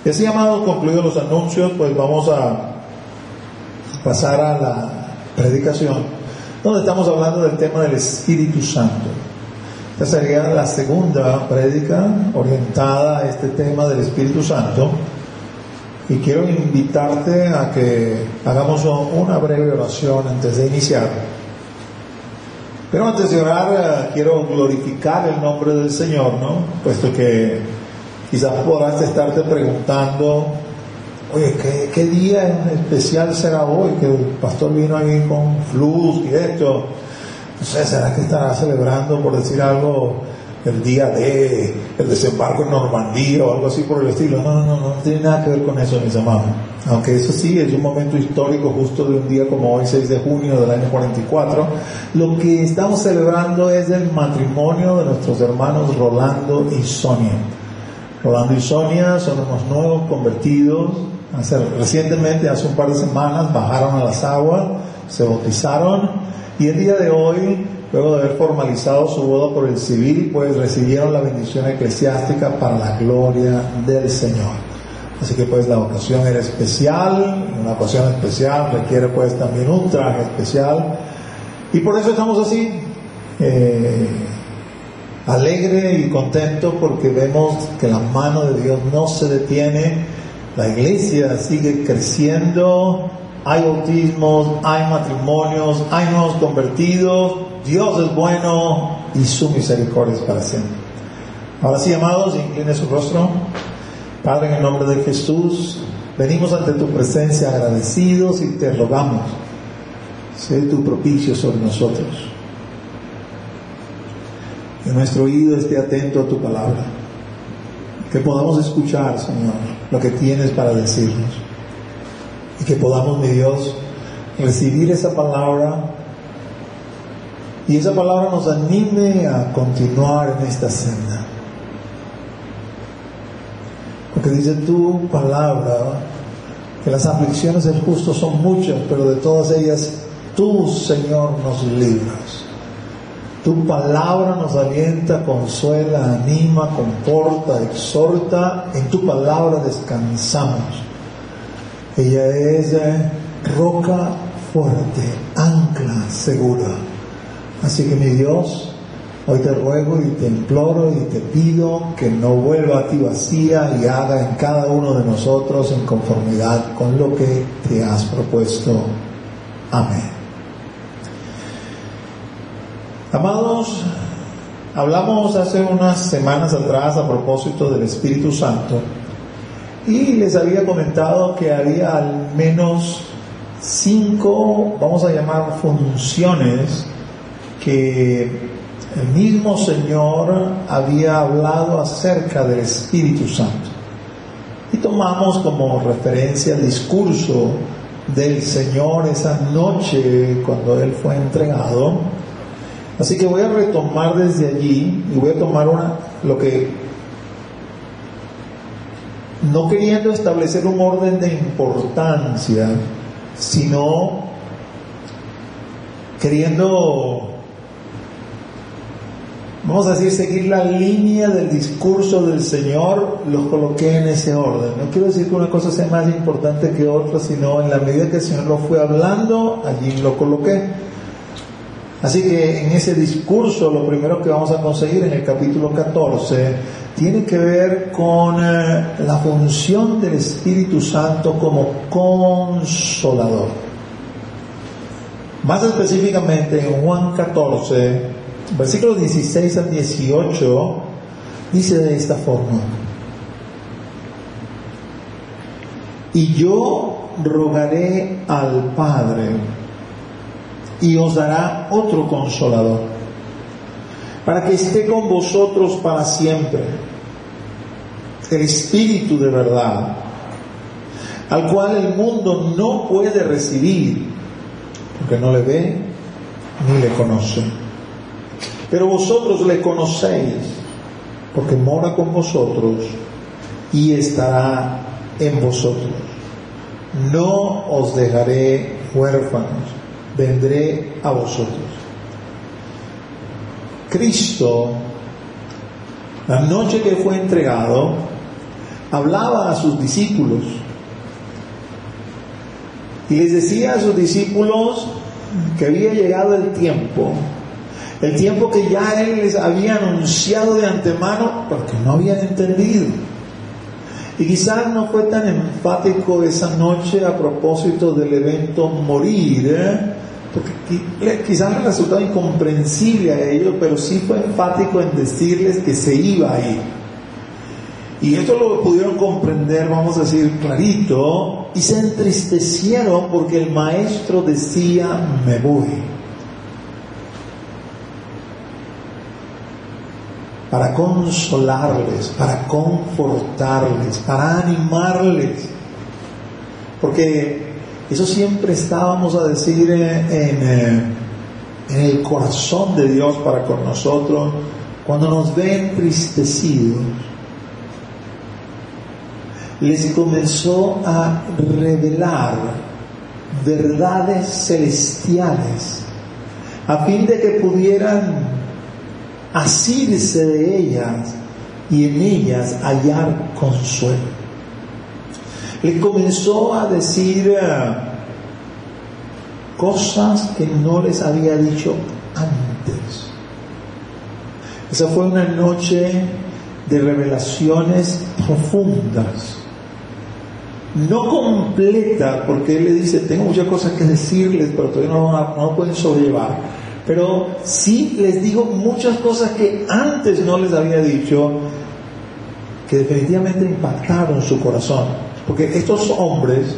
Y así, amados, concluidos los anuncios, pues vamos a pasar a la predicación, donde estamos hablando del tema del Espíritu Santo. Esta sería la segunda prédica orientada a este tema del Espíritu Santo. Y quiero invitarte a que hagamos una breve oración antes de iniciar. Pero antes de orar, quiero glorificar el nombre del Señor, ¿no? Puesto que quizás podrás estarte preguntando, oye, ¿qué día especial será hoy? Que el pastor vino ahí con flux y esto. No sé, ¿será que estará celebrando, por decir algo, el día de el desembarco en Normandía o algo así por el estilo? No tiene nada que ver con eso, mis amados. Aunque eso sí es un momento histórico, justo de un día como hoy, 6 de junio del año 44. Lo que estamos celebrando es el matrimonio de nuestros hermanos Rolando y Sonia. Rolando y Sonia son unos nuevos convertidos. Recientemente, hace un par de semanas, bajaron a las aguas, se bautizaron, y el día de hoy, luego de haber formalizado su boda por el civil, pues recibieron la bendición eclesiástica para la gloria del Señor. Así que pues la ocasión era especial, una ocasión especial requiere pues también un traje especial, y por eso estamos así, alegre y contento, porque vemos que la mano de Dios no se detiene, la iglesia sigue creciendo, hay bautismos, hay matrimonios, hay nuevos convertidos, Dios es bueno y su misericordia es para siempre. Ahora sí, amados, incline su rostro. Padre, en el nombre de Jesús, venimos ante tu presencia agradecidos y te rogamos, sé tu propicio sobre nosotros. Que nuestro oído esté atento a tu palabra, que podamos escuchar, Señor, lo que tienes para decirnos, y que podamos, mi Dios, recibir esa palabra, y esa palabra nos anime a continuar en esta senda. Porque dice tu palabra que las aflicciones del justo son muchas, pero de todas ellas tú, Señor, nos libras. Tu palabra nos alienta, consuela, anima, conforta, exhorta. En tu palabra descansamos. Ella es roca fuerte, ancla segura. Así que, mi Dios, hoy te ruego y te imploro y te pido que no vuelva a ti vacía y haga en cada uno de nosotros en conformidad con lo que te has propuesto. Amén. Amados, hablamos hace unas semanas atrás a propósito del Espíritu Santo y les había comentado que había al menos 5, vamos a llamar, funciones que el mismo Señor había hablado acerca del Espíritu Santo. Y tomamos como referencia el discurso del Señor esa noche cuando Él fue entregado. Así que voy a retomar desde allí y voy a tomar lo que, no queriendo establecer un orden de importancia, sino queriendo, vamos a decir, seguir la línea del discurso del Señor, los coloqué en ese orden. No quiero decir que una cosa sea más importante que otra, sino en la medida que el Señor lo fue hablando, allí lo coloqué. Así que en ese discurso, lo primero que vamos a conseguir en el capítulo 14, tiene que ver con la función del Espíritu Santo como consolador. Más específicamente en Juan 14, versículos 16 al 18, dice de esta forma: y yo rogaré al Padre, y os dará otro consolador, para que esté con vosotros para siempre, el Espíritu de verdad, al cual el mundo no puede recibir, porque no le ve ni le conoce. Pero vosotros le conocéis, porque mora con vosotros y estará en vosotros. No os dejaré huérfanos, vendré a vosotros. Cristo, la noche que fue entregado, hablaba a sus discípulos y les decía a sus discípulos que había llegado el tiempo que ya Él les había anunciado de antemano, porque no habían entendido. Y quizás no fue tan enfático esa noche a propósito del evento morir, porque quizás les resultaba incomprensible a ellos, pero sí fue enfático en decirles que se iba a ir. Y esto lo pudieron comprender, vamos a decir, clarito, y se entristecieron porque el maestro decía, me voy. Para consolarles, para confortarles, para animarles. Porque eso siempre estábamos a decir en el corazón de Dios para con nosotros, cuando nos ve entristecidos. Les comenzó a revelar verdades celestiales a fin de que pudieran asirse de ellas y en ellas hallar consuelo. Les comenzó a decir cosas que no les había dicho antes. Esa fue una noche de revelaciones profundas, no completa, porque Él le dice, tengo muchas cosas que decirles, pero todavía no pueden sobrellevar. Pero sí les digo muchas cosas que antes no les había dicho, que definitivamente impactaron su corazón. Porque estos hombres,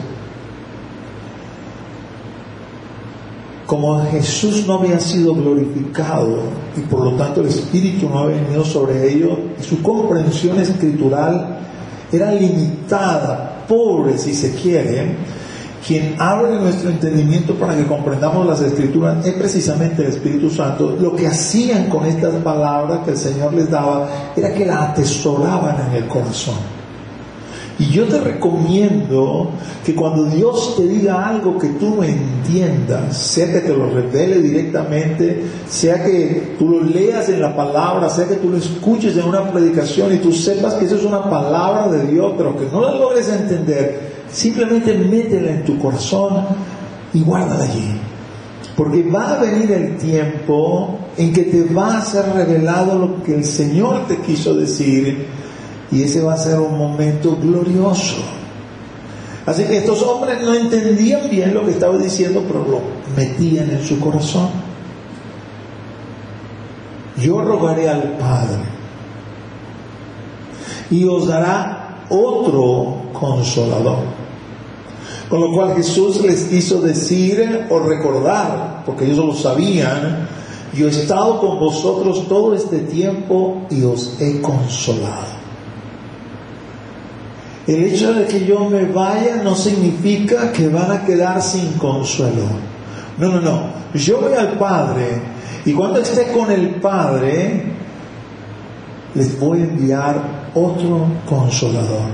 como Jesús no había sido glorificado y por lo tanto el Espíritu no había venido sobre ellos, y su comprensión escritural era limitada, pobre si se quiere. Quien abre nuestro entendimiento para que comprendamos las Escrituras es precisamente el Espíritu Santo. Lo que hacían con estas palabras que el Señor les daba era que las atesoraban en el corazón. Y yo te recomiendo que cuando Dios te diga algo que tú no entiendas, sea que te lo revele directamente, sea que tú lo leas en la palabra, sea que tú lo escuches en una predicación y tú sepas que eso es una palabra de Dios, pero que no la logres entender, simplemente métela en tu corazón y guárdala allí. Porque va a venir el tiempo en que te va a ser revelado lo que el Señor te quiso decir, y ese va a ser un momento glorioso. Así que estos hombres no entendían bien lo que estaba diciendo, pero lo metían en su corazón. Yo rogaré al Padre y os dará otro consolador. Con lo cual Jesús les quiso decir o recordar, porque ellos lo sabían, yo he estado con vosotros todo este tiempo y os he consolado. El hecho de que yo me vaya no significa que van a quedar sin consuelo. No. Yo voy al Padre y cuando esté con el Padre les voy a enviar otro consolador.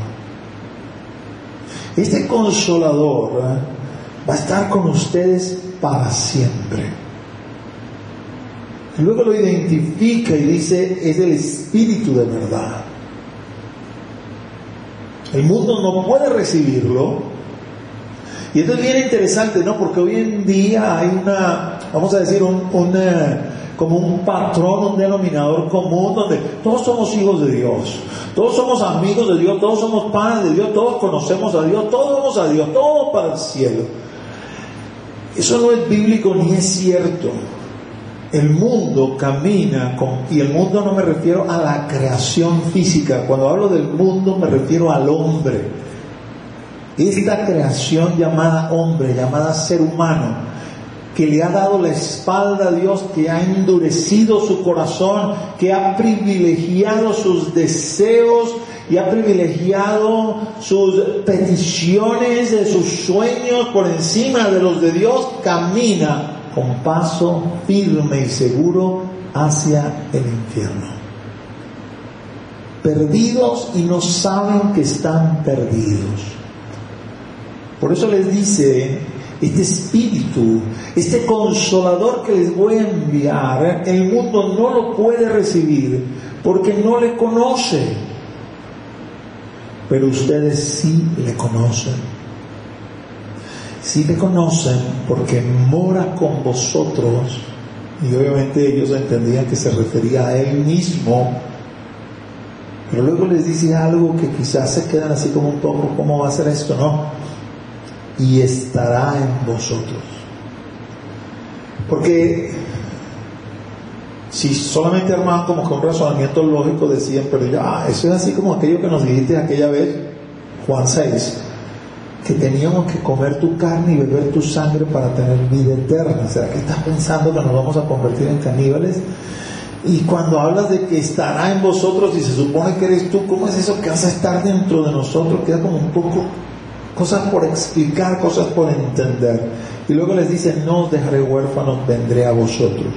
Este consolador va a estar con ustedes para siempre. Luego lo identifica y dice, es el Espíritu de verdad. El mundo no puede recibirlo. Y esto es bien interesante, ¿no? Porque hoy en día hay vamos a decir, como un patrón, un denominador común, donde todos somos hijos de Dios, todos somos amigos de Dios, todos somos padres de Dios, todos conocemos a Dios, todos vamos a Dios, todos para el cielo. Eso no es bíblico ni es cierto. El mundo camina y el mundo no me refiero a la creación física. Cuando hablo del mundo me refiero al hombre. Esta creación llamada hombre, llamada ser humano, que le ha dado la espalda a Dios, que ha endurecido su corazón, que ha privilegiado sus deseos y ha privilegiado sus peticiones, sus sueños por encima de los de Dios, camina con paso firme y seguro hacia el infierno. Perdidos y no saben que están perdidos. Por eso les dice, este Espíritu, este Consolador que les voy a enviar, el mundo no lo puede recibir porque no le conoce. pero ustedes sí le conocen. Sí le conocen porque mora con vosotros. Y obviamente ellos entendían que se refería a Él mismo. Pero luego les dice algo que quizás se quedan así como un poco, ¿cómo va a ser esto? No. Y estará en vosotros. Porque si solamente armaban como que un razonamiento lógico, decían, pero ya, eso es así como aquello que nos dijiste aquella vez, Juan 6, que teníamos que comer tu carne y beber tu sangre para tener vida eterna. ¿Será que estás pensando que nos vamos a convertir en caníbales? Y cuando hablas de que estará en vosotros y se supone que eres tú, ¿cómo es eso que vas a estar dentro de nosotros? Queda como un poco cosas por explicar, cosas por entender. Y luego les dice, no os dejaré huérfanos, vendré a vosotros.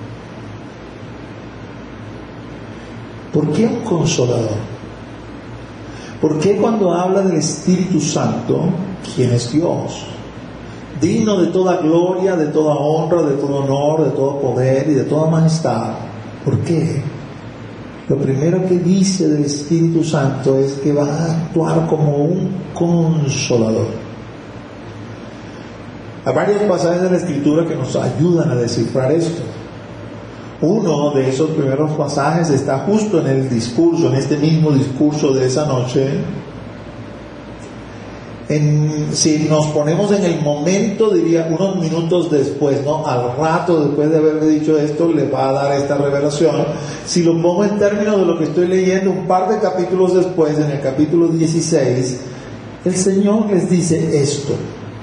¿Por qué un consolador? ¿Por qué cuando habla del Espíritu Santo, quien es Dios, digno de toda gloria, de toda honra, de todo honor, de todo poder y de toda majestad? ¿Por qué? Lo primero que dice del Espíritu Santo es que va a actuar como un consolador. Hay varios pasajes de la Escritura que nos ayudan a descifrar esto. Uno de esos primeros pasajes está justo en el discurso, en este mismo discurso de esa noche. Si nos ponemos en el momento, diría unos minutos después, ¿no? Al rato después de haberle dicho esto, le va a dar esta revelación. Si lo pongo en términos de lo que estoy leyendo, un par de capítulos después, en el capítulo 16, el Señor les dice esto: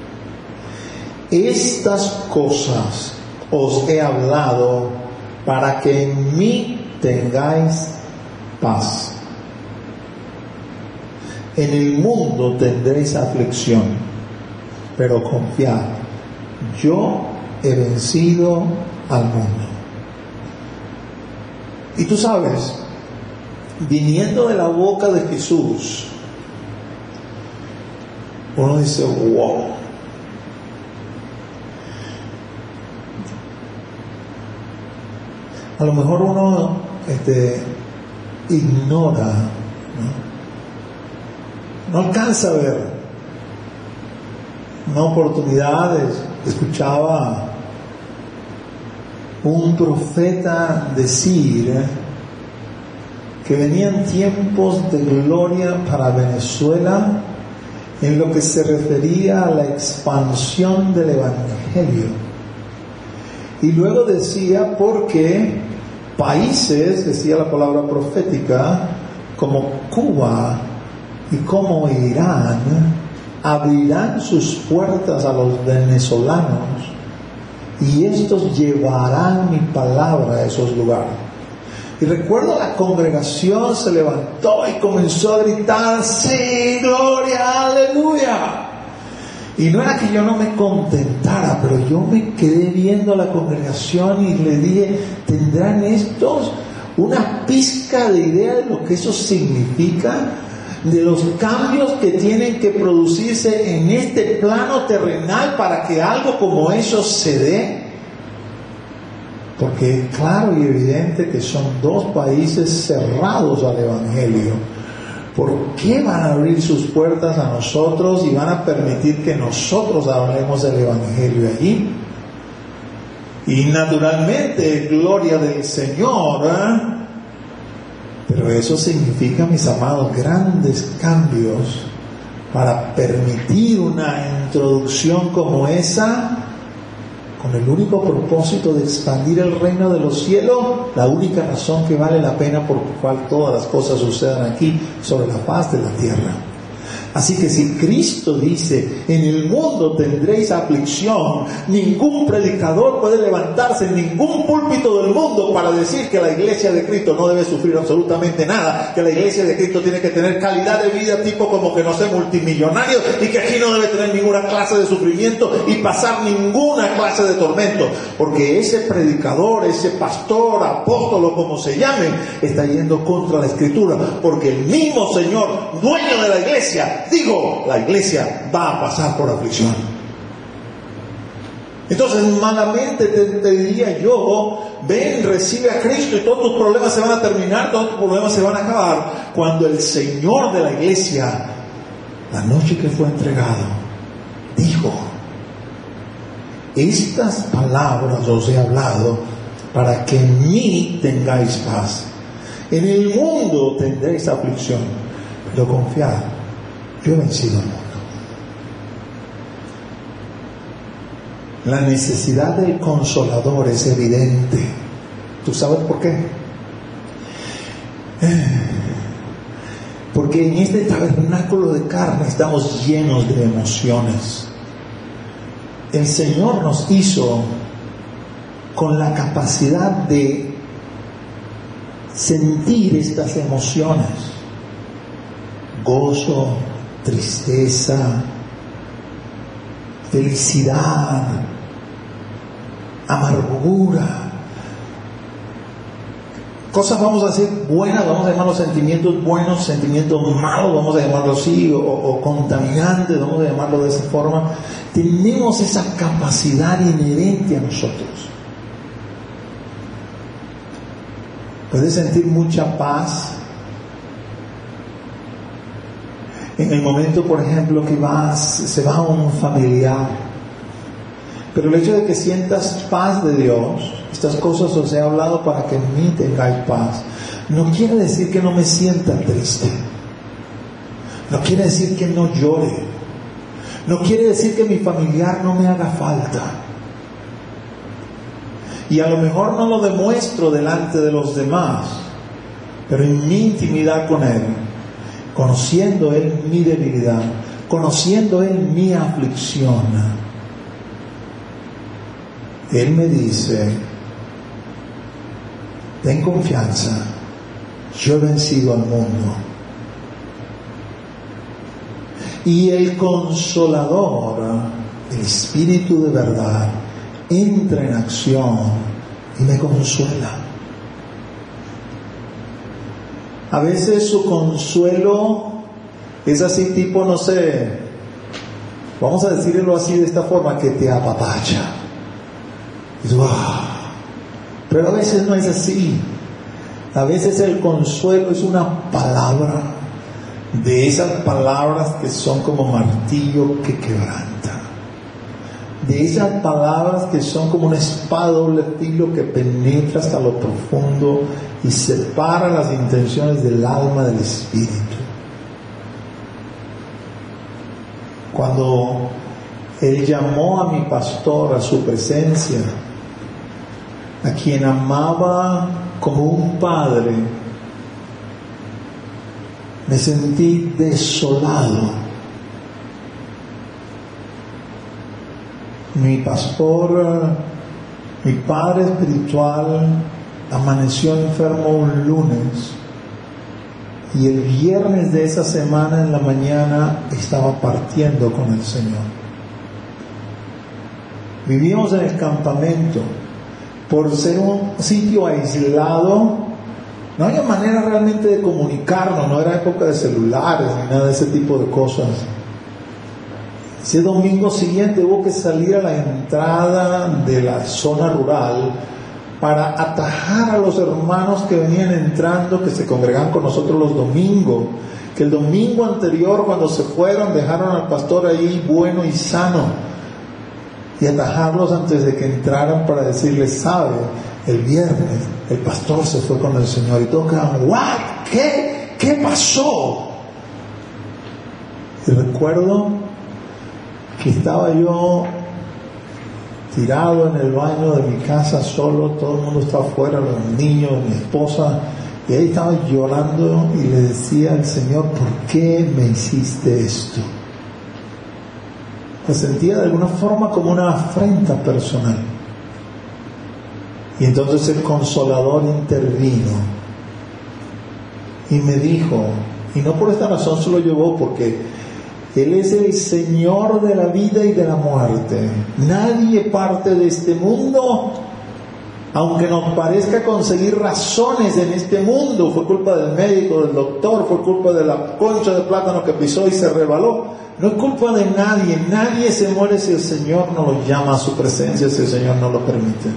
estas cosas os he hablado para que en mí tengáis paz. En el mundo tendréis aflicción, pero confiad, yo he vencido al mundo. Y tú sabes, viniendo de la boca de Jesús, uno dice, wow. A lo mejor uno ignora, no alcanza a ver. Una oportunidad escuchaba un profeta decir que venían tiempos de gloria para Venezuela en lo que se refería a la expansión del Evangelio. Y luego decía, porque países, decía la palabra profética, como Cuba y como Irán, abrirán sus puertas a los venezolanos y estos llevarán mi palabra a esos lugares. Y recuerdo la congregación se levantó y comenzó a gritar, sí, gloria, aleluya. Y no era que yo no me contentara, pero yo me quedé viendo a la congregación y le dije, ¿tendrán estos una pizca de idea de lo que eso significa? De los cambios que tienen que producirse en este plano terrenal para que algo como eso se dé. Porque es claro y evidente que son dos países cerrados al Evangelio. ¿Por qué van a abrir sus puertas a nosotros y van a permitir que nosotros hablemos del Evangelio allí? Y naturalmente, gloria del Señor, pero eso significa, mis amados, grandes cambios para permitir una introducción como esa, con el único propósito de expandir el reino de los cielos, la única razón que vale la pena por la cual todas las cosas sucedan aquí sobre la faz de la tierra. Así que si Cristo dice, en el mundo tendréis aflicción, ningún predicador puede levantarse en ningún púlpito del mundo para decir que la iglesia de Cristo no debe sufrir absolutamente nada, que la iglesia de Cristo tiene que tener calidad de vida tipo como que no sea multimillonario y que aquí no debe tener ninguna clase de sufrimiento y pasar ninguna clase de tormento, porque ese predicador, ese pastor, apóstol o como se llame, está yendo contra la Escritura, porque el mismo Señor, dueño de la iglesia, digo, la iglesia va a pasar por aflicción. Entonces, malamente te diría yo, ven, recibe a Cristo y todos tus problemas se van a terminar, todos tus problemas se van a acabar. Cuando el Señor de la iglesia, la noche que fue entregado, dijo: estas palabras os he hablado para que en mí tengáis paz. En el mundo tendréis aflicción, pero confiad, yo he vencido al mundo. La necesidad del Consolador es evidente. ¿Tú sabes por qué? Porque en este tabernáculo de carne estamos llenos de emociones. El Señor nos hizo con la capacidad de sentir estas emociones: gozo, tristeza, felicidad, amargura. Cosas, vamos a decir, buenas, vamos a llamarlos sentimientos buenos, sentimientos malos, vamos a llamarlo así, o contaminantes, vamos a llamarlo de esa forma. Tenemos esa capacidad inherente a nosotros. Puedes sentir mucha paz en el momento, por ejemplo, que se va un familiar. Pero el hecho de que sientas paz de Dios, estas cosas os he hablado para que en mí tengáis paz, no quiere decir que no me sienta triste. No quiere decir que no llore. No quiere decir que mi familiar no me haga falta. Y a lo mejor no lo demuestro delante de los demás, pero en mi intimidad con Él, conociendo Él mi debilidad, conociendo Él mi aflicción, Él me dice: ten confianza, yo he vencido al mundo. Y el Consolador, el Espíritu de verdad, entra en acción y me consuela. A veces su consuelo es así, tipo, no sé, vamos a decirlo así, de esta forma, que te apapacha. Y tú, pero a veces no es así. A veces el consuelo es una palabra, de esas palabras que son como martillo que quebranta, de esas palabras que son como una espada de doble filo que penetra hasta lo profundo y separa las intenciones del alma del espíritu. Cuando Él llamó a mi pastor a su presencia, a quien amaba como un padre, me sentí desolado. Mi pastor, mi padre espiritual, amaneció enfermo un lunes, y el viernes de esa semana en la mañana estaba partiendo con el Señor. Vivíamos en el campamento. Por ser un sitio aislado, no había manera realmente de comunicarnos, no era época de celulares ni nada de ese tipo de cosas. Ese domingo siguiente hubo que salir a la entrada de la zona rural para atajar a los hermanos que venían entrando, que se congregaban con nosotros los domingos, que el domingo anterior, cuando se fueron, dejaron al pastor ahí bueno y sano, y atajarlos antes de que entraran para decirles: sabe, el viernes el pastor se fue con el Señor. Y todos quedaban: ¿what? ¿Qué pasó? Y recuerdo que estaba yo tirado en el baño de mi casa solo, todo el mundo estaba afuera, los niños, mi esposa, y ahí estaba llorando y le decía al Señor: ¿por qué me hiciste esto? Me sentía de alguna forma como una afrenta personal. Y entonces el Consolador intervino y me dijo, y no por esta razón se lo llevó, porque Él es el Señor de la vida y de la muerte. Nadie parte de este mundo Aunque nos parezca conseguir razones en este mundo, fue culpa del médico, del doctor, fue culpa de la concha de plátano que pisó y se resbaló. No es culpa de nadie. Nadie se muere si el Señor no lo llama a su presencia, si el Señor no lo permite.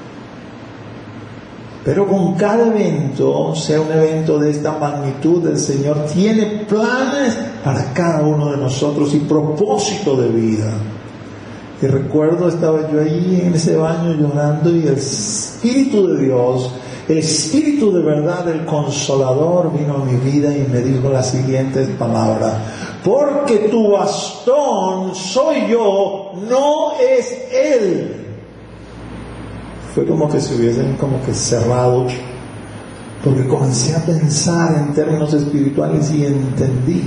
Pero con cada evento, sea un evento de esta magnitud, el Señor tiene planes para cada uno de nosotros y propósito de vida. Y recuerdo, estaba yo ahí en ese baño llorando y el Espíritu de Dios, el Espíritu de verdad, el Consolador, vino a mi vida y me dijo las siguientes palabras: porque tu bastón soy yo, no es Él. Fue como que se hubiesen como que cerrado, porque comencé a pensar en términos espirituales y entendí.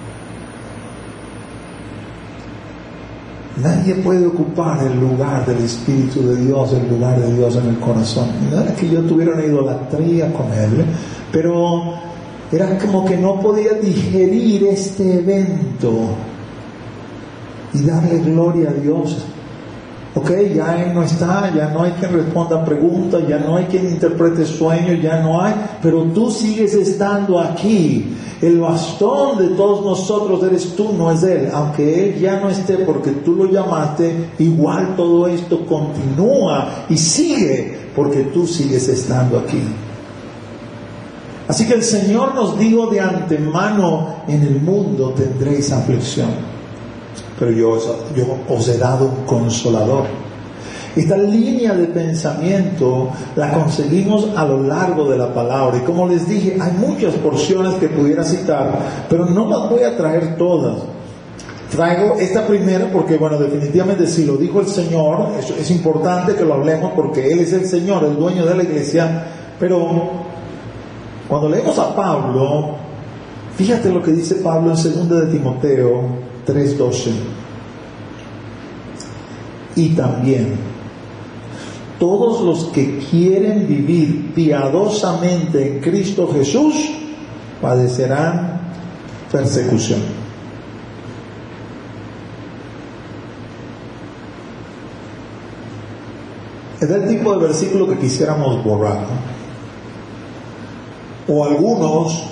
Nadie puede ocupar el lugar del Espíritu de Dios, el lugar de Dios en el corazón. No era que yo tuviera una idolatría con Él, pero era como que no podía digerir este evento y darle gloria a Dios. Ok, ya Él no está, ya no hay quien responda preguntas, ya no hay quien interprete sueños, ya no hay, pero tú sigues estando aquí. El bastón de todos nosotros eres tú, no es Él. Aunque Él ya no esté porque tú lo llamaste, igual todo esto continúa y sigue porque tú sigues estando aquí. Así que el Señor nos dijo de antemano: en el mundo tendréis aflicción, pero yo os he dado un consolador. Esta línea de pensamiento la conseguimos a lo largo de la palabra, y como les dije, hay muchas porciones que pudiera citar, pero no las voy a traer todas. Traigo esta primera porque, bueno, definitivamente si lo dijo el Señor, es importante que lo hablemos porque Él es el Señor, el dueño de la iglesia. Pero cuando leemos a Pablo, fíjate lo que dice Pablo en 2 de Timoteo 3:12. Y también todos los que quieren vivir piadosamente en Cristo Jesús padecerán persecución. Es el tipo de versículo que quisiéramos borrar, ¿no? O algunos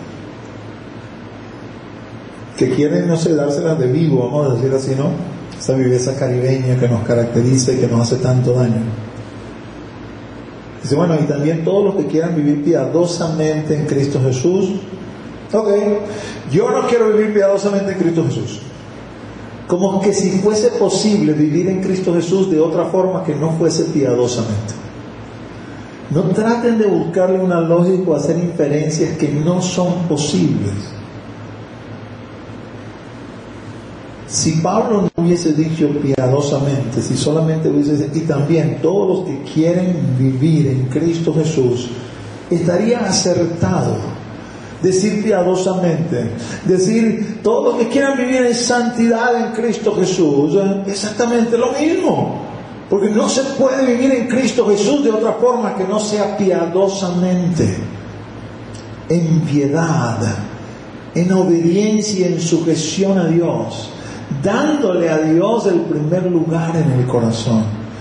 que quieren, no sé, dárselas de vivo, vamos a decir así, ¿no? Esa viveza caribeña que nos caracteriza y que nos hace tanto daño. Dice, bueno, y también todos los que quieran vivir piadosamente en Cristo Jesús. Ok, yo no quiero vivir piadosamente en Cristo Jesús. Como que si fuese posible vivir en Cristo Jesús de otra forma que no fuese piadosamente. No traten de buscarle una lógica o hacer inferencias que no son posibles. Si Pablo no hubiese dicho piadosamente, si solamente hubiese dicho, y también todos los que quieren vivir en Cristo Jesús, estaría acertado decir piadosamente, decir todos los que quieran vivir en santidad en Cristo Jesús, exactamente lo mismo, porque no se puede vivir en Cristo Jesús de otra forma que no sea piadosamente, en piedad, en obediencia, en sujeción a Dios, dándole a Dios el primer lugar en el corazón.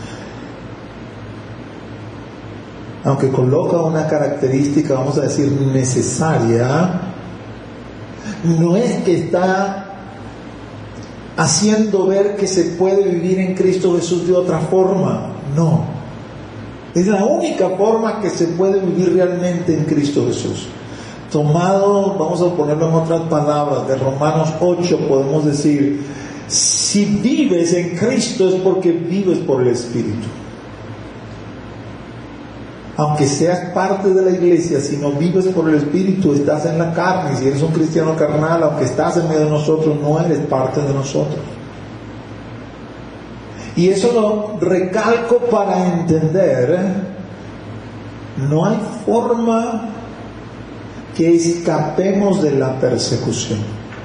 Aunque coloca una característica, vamos a decir, necesaria, no es que está haciendo ver que se puede vivir en Cristo Jesús de otra forma, no. Es la única forma que se puede vivir realmente en Cristo Jesús. Tomado, vamos a ponerlo en otras palabras, de Romanos 8 podemos decir, si vives en Cristo es porque vives por el Espíritu. Aunque seas parte de la iglesia, si no vives por el Espíritu, estás en la carne. Y si eres un cristiano carnal, aunque estás en medio de nosotros, no eres parte de nosotros. Y eso lo recalco para entender, no hay forma que escapemos de la persecución.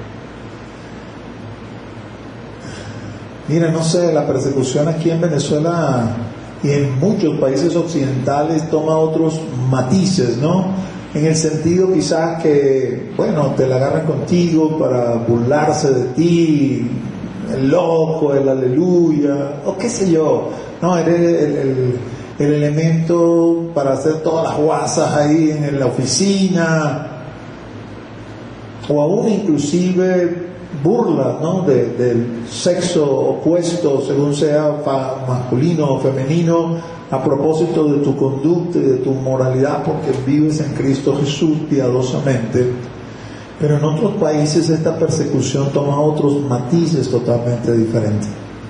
Mira, no sé, la persecución aquí en Venezuela y en muchos países occidentales toma otros matices, ¿no? En el sentido quizás que, bueno, te la agarran contigo para burlarse de ti, el loco, el aleluya, o qué sé yo, no, eres el elemento para hacer todas las guasas ahí en la oficina, o aún inclusive burlas, ¿no?, del sexo opuesto, según sea masculino o femenino, a propósito de tu conducta y de tu moralidad, porque vives en Cristo Jesús piadosamente. Pero en otros países esta persecución toma otros matices totalmente diferentes.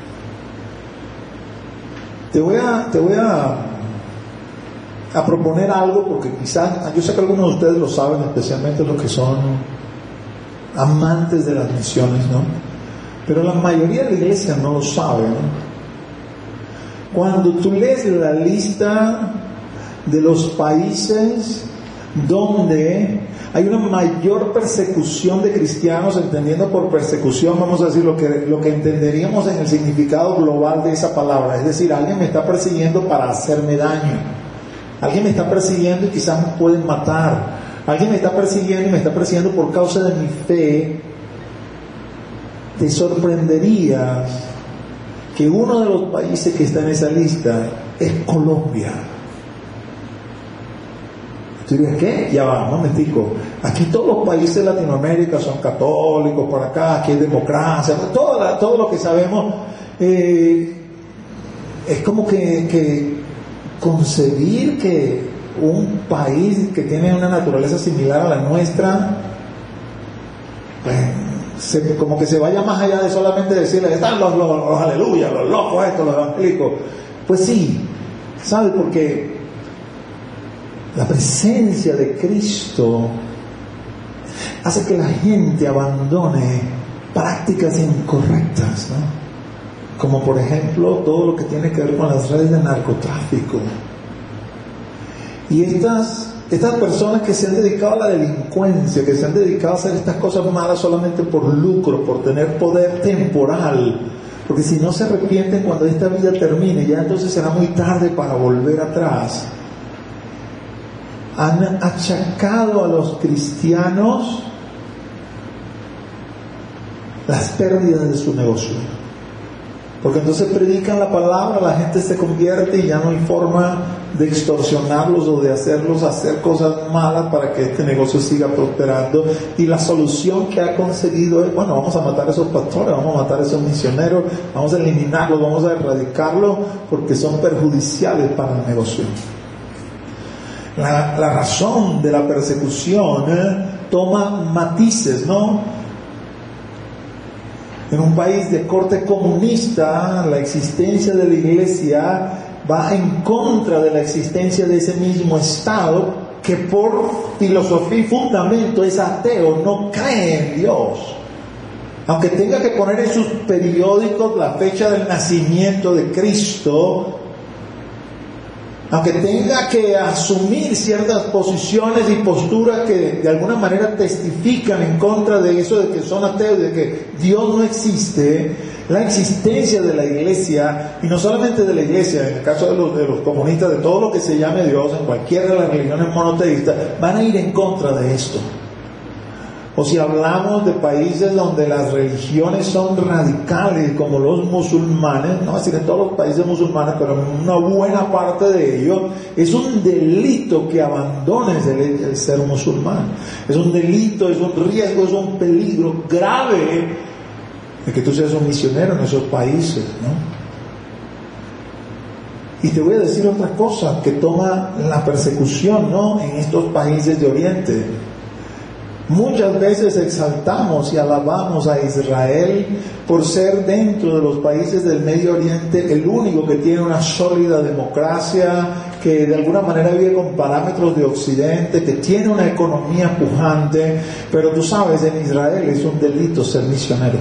Te voy a proponer algo, porque quizás, yo sé que algunos de ustedes lo saben, especialmente los que son amantes de las misiones, ¿no? Pero la mayoría de la iglesia no lo sabe, ¿no? Cuando tú lees la lista de los países donde hay una mayor persecución de cristianos, entendiendo por persecución, vamos a decir lo que entenderíamos en el significado global de esa palabra, es decir, alguien me está persiguiendo para hacerme daño, alguien me está persiguiendo y quizás me pueden matar, alguien me está persiguiendo y me está persiguiendo por causa de mi fe. Te sorprenderías que uno de los países que está en esa lista es Colombia. Tú dirías, ¿qué? Ya va, un momentico. Aquí todos los países de Latinoamérica son católicos, por acá, aquí hay democracia, todo lo que sabemos. Es como que concebir que un país que tiene una naturaleza similar a la nuestra, pues, como que se vaya más allá de solamente decirle, están los aleluya, los locos estos, los evangélicos. Pues sí, ¿sabe? Porque la presencia de Cristo hace que la gente abandone prácticas incorrectas, ¿no? Como por ejemplo todo lo que tiene que ver con las redes de narcotráfico. Y estas personas que se han dedicado a la delincuencia, que se han dedicado a hacer estas cosas malas solamente por lucro, por tener poder temporal, porque si no se arrepienten cuando esta vida termine, ya entonces será muy tarde para volver atrás. Han achacado a los cristianos las pérdidas de su negocio, porque entonces predican la palabra, la gente se convierte y ya no hay forma de extorsionarlos o de hacerlos hacer cosas malas para que este negocio siga prosperando, y la solución que ha conseguido es, bueno, vamos a matar a esos pastores, vamos a matar a esos misioneros, vamos a eliminarlos, vamos a erradicarlos porque son perjudiciales para el negocio. La razón de la persecución toma matices, ¿no? En un país de corte comunista, la existencia de la iglesia va en contra de la existencia de ese mismo Estado, que por filosofía y fundamento es ateo, no cree en Dios. Aunque tenga que poner en sus periódicos la fecha del nacimiento de Cristo, aunque tenga que asumir ciertas posiciones y posturas que de alguna manera testifican en contra de eso, de que son ateos, de que Dios no existe, la existencia de la iglesia, y no solamente de la iglesia, en el caso de los comunistas, de todo lo que se llame Dios, en cualquiera de las religiones monoteístas, van a ir en contra de esto. O si hablamos de países donde las religiones son radicales, como los musulmanes, no voy a decir en todos los países musulmanes, pero en una buena parte de ellos, es un delito que abandones el ser musulmán. Es un delito, es un riesgo, es un peligro grave de que tú seas un misionero en esos países, ¿no? Y te voy a decir otra cosa que toma la persecución, ¿no?, en estos países de Oriente. Muchas veces exaltamos y alabamos a Israel por ser, dentro de los países del Medio Oriente, el único que tiene una sólida democracia, que de alguna manera vive con parámetros de Occidente, que tiene una economía pujante. Pero tú sabes, en Israel es un delito ser misionero.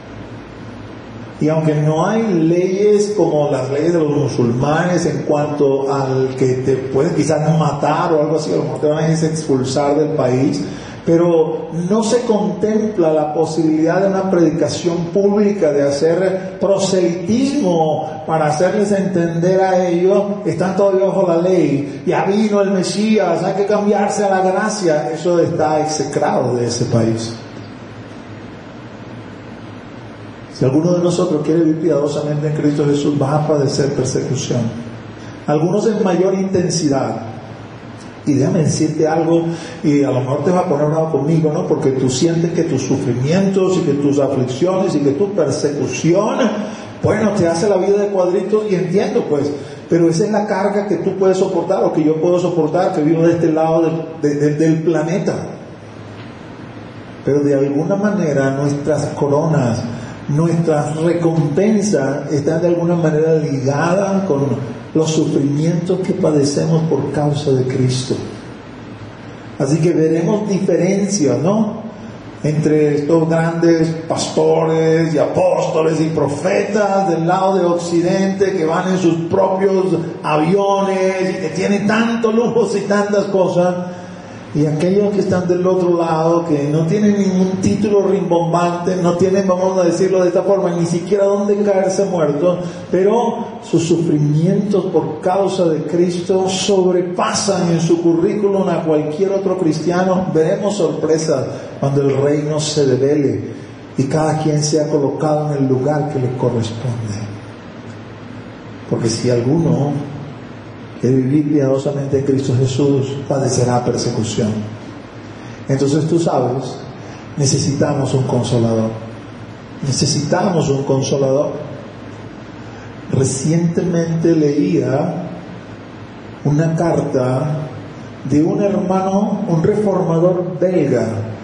Y aunque no hay leyes como las leyes de los musulmanes en cuanto al que te pueden quizás matar o algo así, a lo mejor te van a expulsar del país, pero no se contempla la posibilidad de una predicación pública, de hacer proselitismo para hacerles entender a ellos, están todavía bajo la ley, ya vino el Mesías, hay que cambiarse a la gracia. Eso está execrado de ese país. Si alguno de nosotros quiere vivir piadosamente en Cristo Jesús, va a padecer persecución. algunos en mayor intensidad. Y déjame decirte algo, y a lo mejor te vas a poner bravo conmigo, ¿no? Porque tú sientes que tus sufrimientos y que tus aflicciones y que tu persecución, bueno, te hace la vida de cuadritos, y entiendo pues, pero esa es la carga que tú puedes soportar o que yo puedo soportar, que vivo de este lado del planeta. Pero de alguna manera nuestras coronas, nuestras recompensas están de alguna manera ligadas con los sufrimientos que padecemos por causa de Cristo. Así que veremos diferencias, ¿no?, entre estos grandes pastores y apóstoles y profetas del lado de Occidente, que van en sus propios aviones y que tienen tantos lujos y tantas cosas, y aquellos que están del otro lado, que no tienen ningún título rimbombante, no tienen, vamos a decirlo de esta forma, ni siquiera dónde caerse muertos, pero sus sufrimientos por causa de Cristo sobrepasan en su currículum a cualquier otro cristiano. Veremos sorpresas cuando el reino se revele y cada quien sea colocado en el lugar que le corresponde. Porque si alguno quiere vivir piadosamente en Cristo Jesús, padecerá persecución. Entonces tú sabes, necesitamos un consolador. Necesitamos un consolador. Recientemente leía una carta de un hermano, un reformador belga,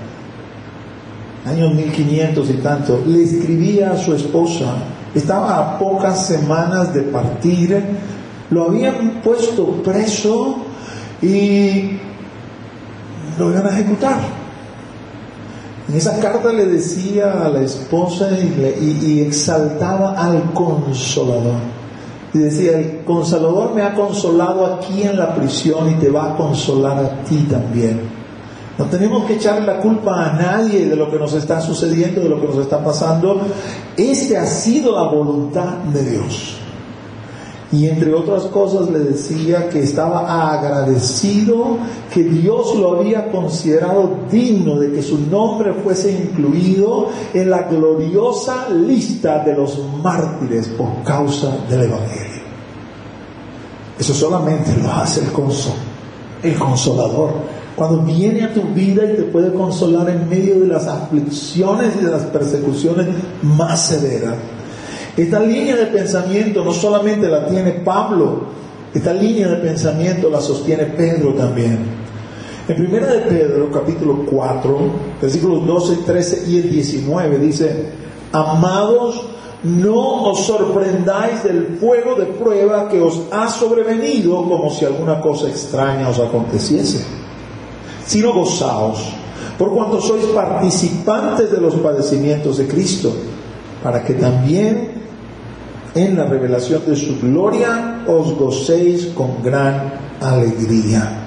años 1500 y tanto. Le escribía a su esposa, estaba a pocas semanas de partir, lo habían puesto preso y lo iban a ejecutar. En esa carta le decía a la esposa y exaltaba al Consolador. Y decía: el Consolador me ha consolado aquí en la prisión y te va a consolar a ti también. No tenemos que echarle la culpa a nadie de lo que nos está sucediendo, de lo que nos está pasando. Esta ha sido la voluntad de Dios. Y entre otras cosas le decía que estaba agradecido que Dios lo había considerado digno de que su nombre fuese incluido en la gloriosa lista de los mártires por causa del Evangelio. Eso solamente lo hace el Consolador. Cuando viene a tu vida y te puede consolar en medio de las aflicciones y de las persecuciones más severas. Esta línea de pensamiento no solamente la tiene Pablo, esta línea de pensamiento la sostiene Pedro también. En 1 de Pedro, capítulo 4, versículos 12, 13 y el 19, dice: amados, no os sorprendáis del fuego de prueba que os ha sobrevenido como si alguna cosa extraña os aconteciese, sino gozaos, por cuanto sois participantes de los padecimientos de Cristo, para que también en la revelación de su gloria os gocéis con gran alegría.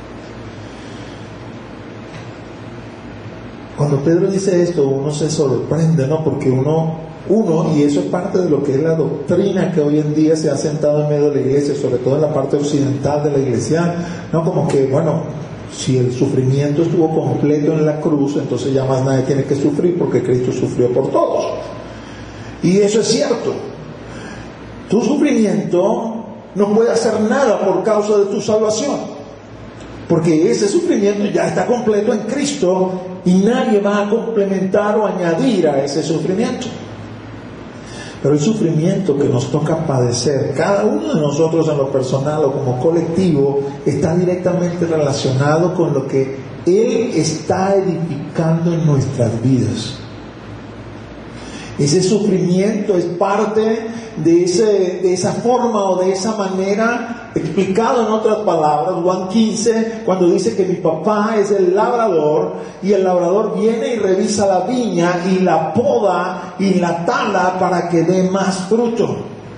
Cuando Pedro dice esto, uno se sorprende, ¿no? Porque uno, y eso es parte de lo que es la doctrina que hoy en día se ha sentado en medio de la iglesia, sobre todo en la parte occidental de la iglesia, ¿no? Como que, bueno, si el sufrimiento estuvo completo en la cruz, entonces ya más nadie tiene que sufrir porque Cristo sufrió por todos. Y eso es cierto. Tu sufrimiento no puede hacer nada por causa de tu salvación, porque ese sufrimiento ya está completo en Cristo y nadie va a complementar o añadir a ese sufrimiento. Pero el sufrimiento que nos toca padecer, cada uno de nosotros en lo personal o como colectivo, está directamente relacionado con lo que Él está edificando en nuestras vidas. Ese sufrimiento es parte de esa forma o de esa manera, explicado en otras palabras, Juan 15, cuando dice que mi papá es el labrador, y el labrador viene y revisa la viña y la poda y la tala para que dé más fruto.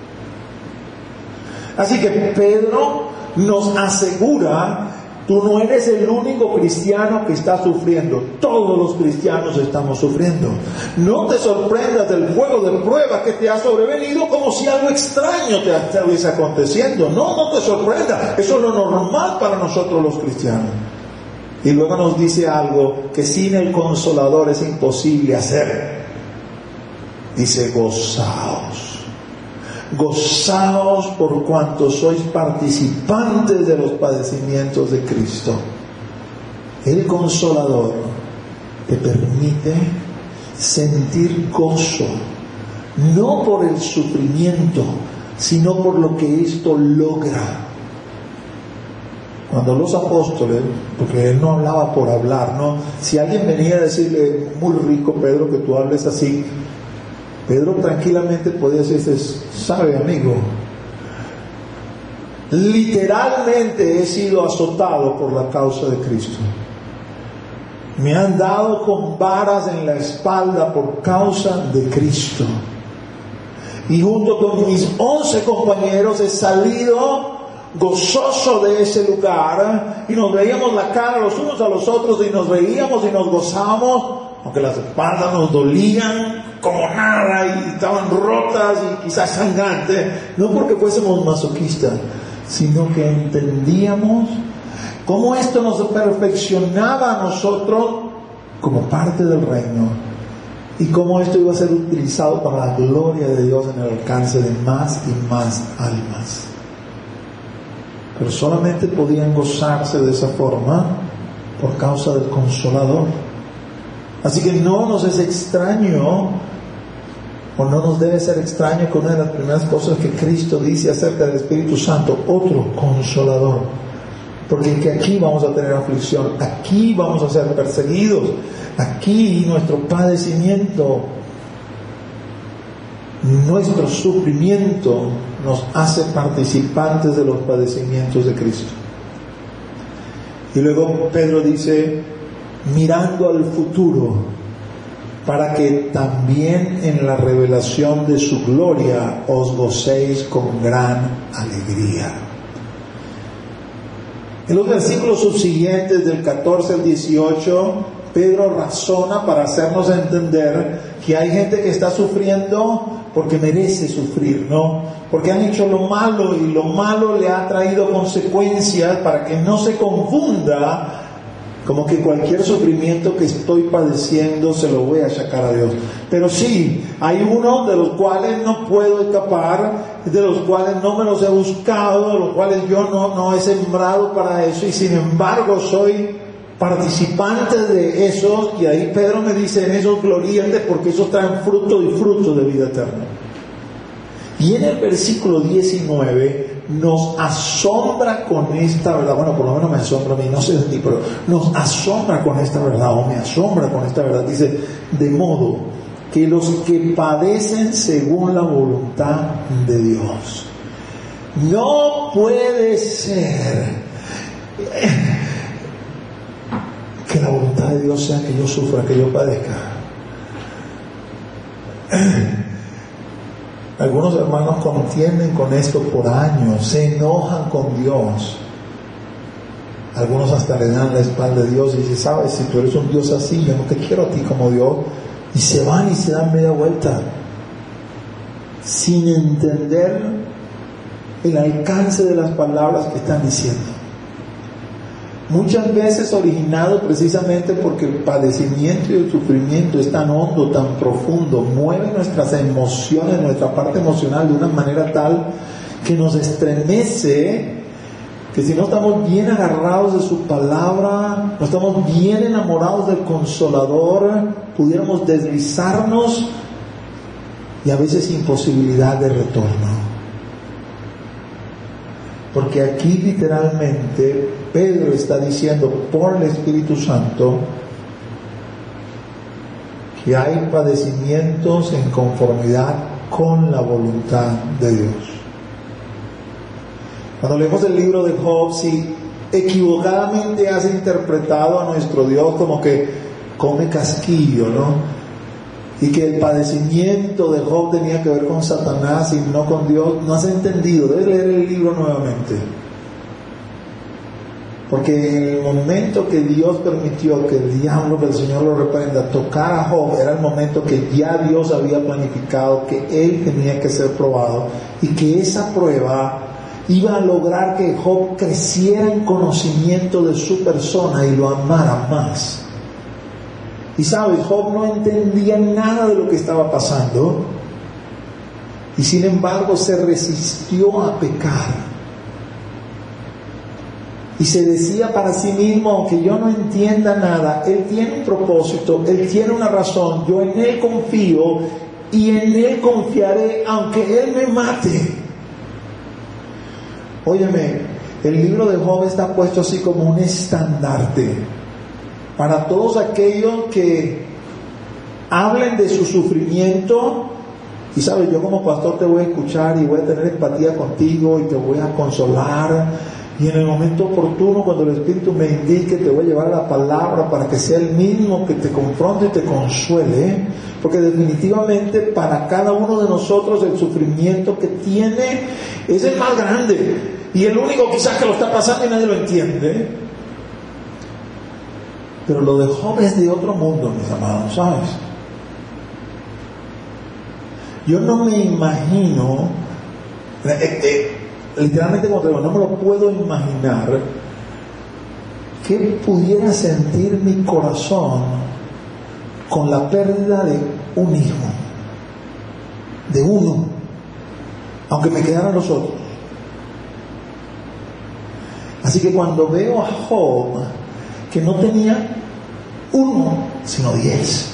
Así que Pedro nos asegura: tú no eres el único cristiano que está sufriendo. Todos los cristianos estamos sufriendo. No te sorprendas del fuego de prueba que te ha sobrevenido como si algo extraño te estuviese aconteciendo. No te sorprendas. Eso es lo normal para nosotros los cristianos. Y luego nos dice algo que sin el Consolador es imposible hacer. Dice: gozaos. gozaos por cuanto sois participantes de los padecimientos de Cristo. El Consolador te permite sentir gozo, no por el sufrimiento, sino por lo que esto logra. Cuando los apóstoles, porque él no hablaba por hablar, ¿no? Si alguien venía a decirle, muy rico Pedro que tú hables así, Pedro tranquilamente podía decirse, sabe amigo, literalmente he sido azotado por la causa de Cristo. Me han dado con varas en la espalda por causa de Cristo. Y junto con mis 11 compañeros he salido gozoso de ese lugar, y nos veíamos la cara los unos a los otros y nos reíamos y nos gozábamos, aunque las espaldas nos dolían como nada y estaban rotas y quizás sangrantes, no porque fuésemos masoquistas, sino que entendíamos cómo esto nos perfeccionaba a nosotros como parte del reino y cómo esto iba a ser utilizado para la gloria de Dios en el alcance de más y más almas. Pero solamente podían gozarse de esa forma por causa del Consolador. Así que no nos es extraño, o no nos debe ser extraño, que una de las primeras cosas que Cristo dice acerca del Espíritu Santo, otro Consolador. Porque que aquí vamos a tener aflicción, aquí vamos a ser perseguidos, aquí nuestro padecimiento, nuestro sufrimiento nos hace participantes de los padecimientos de Cristo. Y luego Pedro dice, mirando al futuro, para que también en la revelación de su gloria os gocéis con gran alegría. En los versículos subsiguientes del 14 al 18, Pedro razona para hacernos entender que hay gente que está sufriendo porque merece sufrir, ¿no? Porque han hecho lo malo y lo malo le ha traído consecuencias, para que no se confunda como que cualquier sufrimiento que estoy padeciendo se lo voy a achacar a Dios. Pero sí, hay unos de los cuales no puedo escapar, de los cuales no me los he buscado, de los cuales yo no he sembrado para eso, y sin embargo soy participante de esos, y ahí Pedro me dice, en esos gloríate, porque esos traen fruto y fruto de vida eterna. Y en el versículo 19 nos asombra con esta verdad. Bueno, por lo menos me asombra a mí, no sé de ti, pero nos asombra con esta verdad, o me asombra con esta verdad. Dice, de modo que los que padecen según la voluntad de Dios. No puede ser que la voluntad de Dios sea que yo sufra, que yo padezca. Algunos hermanos contienden con esto por años, se enojan con Dios. Algunos hasta le dan la espalda a Dios y dicen, sabes, si tú eres un Dios así, yo no te quiero a ti como Dios. Y se van y se dan media vuelta, sin entender el alcance de las palabras que están diciendo. Muchas veces originado precisamente porque el padecimiento y el sufrimiento es tan hondo, tan profundo, mueve nuestras emociones, nuestra parte emocional de una manera tal que nos estremece, que si no estamos bien agarrados de su palabra, no estamos bien enamorados del Consolador, pudiéramos deslizarnos y a veces imposibilidad de retorno. Porque aquí literalmente Pedro está diciendo por el Espíritu Santo que hay padecimientos en conformidad con la voluntad de Dios. Cuando leemos el libro de Job, si equivocadamente has interpretado a nuestro Dios como que come casquillo, ¿no? Y que el padecimiento de Job tenía que ver con Satanás y no con Dios, no has entendido. Debes leer el libro nuevamente, porque en el momento que Dios permitió que el diablo, que el Señor lo reprenda, tocara a Job, era el momento que ya Dios había planificado que él tenía que ser probado, y que esa prueba iba a lograr que Job creciera en conocimiento de su persona y lo amara más. Y sabes, Job no entendía nada de lo que estaba pasando, y sin embargo se resistió a pecar. Y se decía para sí mismo, aunque yo no entienda nada, Él tiene un propósito, Él tiene una razón, yo en Él confío y en Él confiaré aunque Él me mate. Óyeme, el libro de Job está puesto así como un estandarte para todos aquellos que hablen de su sufrimiento. Y sabes, yo como pastor te voy a escuchar y voy a tener empatía contigo y te voy a consolar. Y en el momento oportuno, cuando el Espíritu me indique, te voy a llevar la palabra para que sea el mismo que te confronte y te consuele. Porque definitivamente para cada uno de nosotros el sufrimiento que tiene es el más grande. Y el único quizás que lo está pasando y nadie lo entiende. Pero lo de Job es de otro mundo, mis amados, ¿sabes? Yo no me imagino... literalmente, como te digo, no me lo puedo imaginar qué pudiera sentir mi corazón con la pérdida de un hijo, de uno, aunque me quedaran los otros. Así que cuando veo a Job, que no tenía uno, sino 10,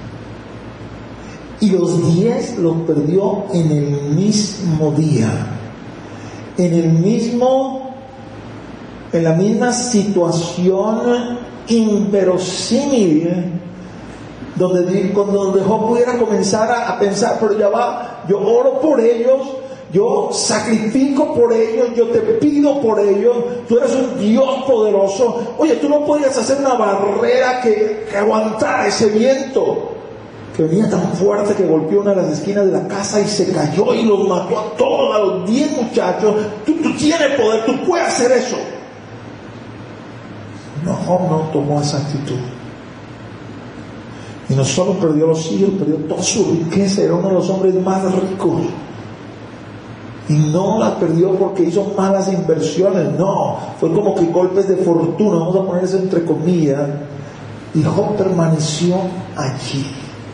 y los 10 los perdió en el mismo día, en la misma situación inverosímil, donde Job pudiera comenzar a pensar, pero ya va, yo oro por ellos, yo sacrifico por ellos, yo te pido por ellos, tú eres un Dios poderoso. Oye, tú no podías hacer una barrera que aguantara ese viento que venía tan fuerte que golpeó una de las esquinas de la casa y se cayó y los mató a todos, a los 10 muchachos. Tú tienes poder, tú puedes hacer eso. No, Job no tomó esa actitud. Y no solo perdió los hijos, perdió toda su riqueza, era uno de los hombres más ricos. Y no la perdió porque hizo malas inversiones, no, fue como que golpes de fortuna, vamos a poner eso entre comillas. Y Job permaneció allí.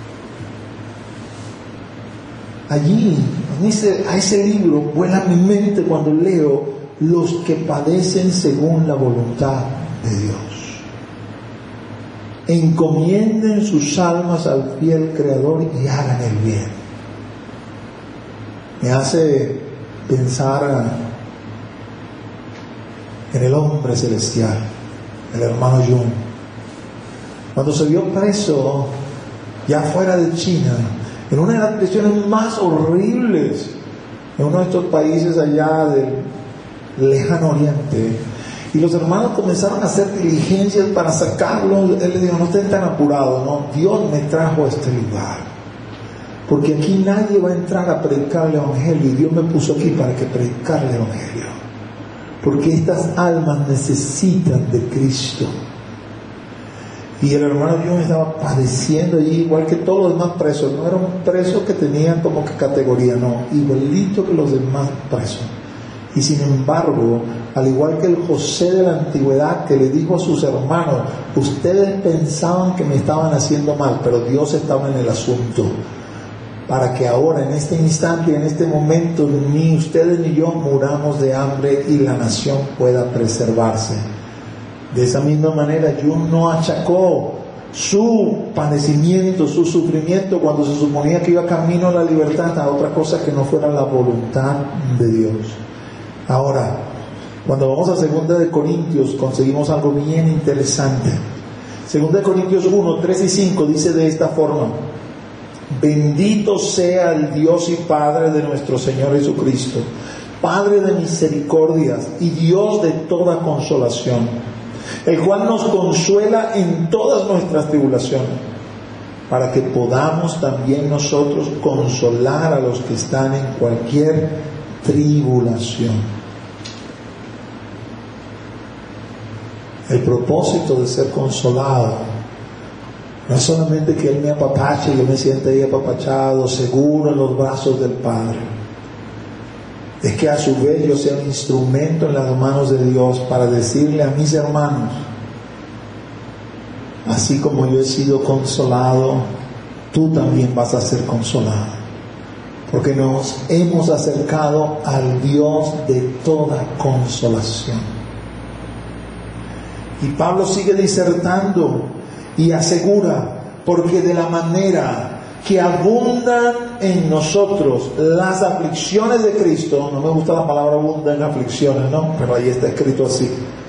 Allí, a ese libro, vuela mi mente cuando leo los que padecen según la voluntad de Dios. Encomienden sus almas al fiel Creador y hagan el bien. Me hace pensar en el hombre celestial, el hermano Jung. Cuando se vio preso, ya fuera de China, en una de las prisiones más horribles, en uno de estos países allá del lejano oriente, y los hermanos comenzaron a hacer diligencias para sacarlo. Él le dijo, no estén tan apurados, no, Dios me trajo a este lugar, porque aquí nadie va a entrar a predicar el Evangelio, y Dios me puso aquí para que predicar el Evangelio, porque estas almas necesitan de Cristo. Y el hermano John estaba padeciendo allí igual que todos los demás presos. No era un preso que tenía como que categoría, no, igualito que los demás presos. Y sin embargo, al igual que el José de la antigüedad, que le dijo a sus hermanos, ustedes pensaban que me estaban haciendo mal, pero Dios estaba en el asunto, para que ahora, en este instante, en este momento, ni ustedes ni yo muramos de hambre y la nación pueda preservarse. De esa misma manera, Jung no achacó su padecimiento, su sufrimiento, cuando se suponía que iba camino a la libertad, a otra cosa que no fuera la voluntad de Dios. Ahora, cuando vamos a 2 de Corintios, conseguimos algo bien interesante. 2 de Corintios 1, 3 y 5 dice de esta forma: bendito sea el Dios y Padre de nuestro Señor Jesucristo, Padre de misericordias y Dios de toda consolación, el cual nos consuela en todas nuestras tribulaciones, para que podamos también nosotros consolar a los que están en cualquier tribulación. El propósito de ser consolado no es solamente que Él me apapache y yo me sienta ahí apapachado, seguro en los brazos del Padre. Es que a su vez yo sea un instrumento en las manos de Dios para decirle a mis hermanos: así como yo he sido consolado, tú también vas a ser consolado, porque nos hemos acercado al Dios de toda consolación. Y Pablo sigue disertando y asegura, porque de la manera que abundan en nosotros las aflicciones de Cristo, no me gusta la palabra abunda en aflicciones, ¿no? Pero ahí está escrito así.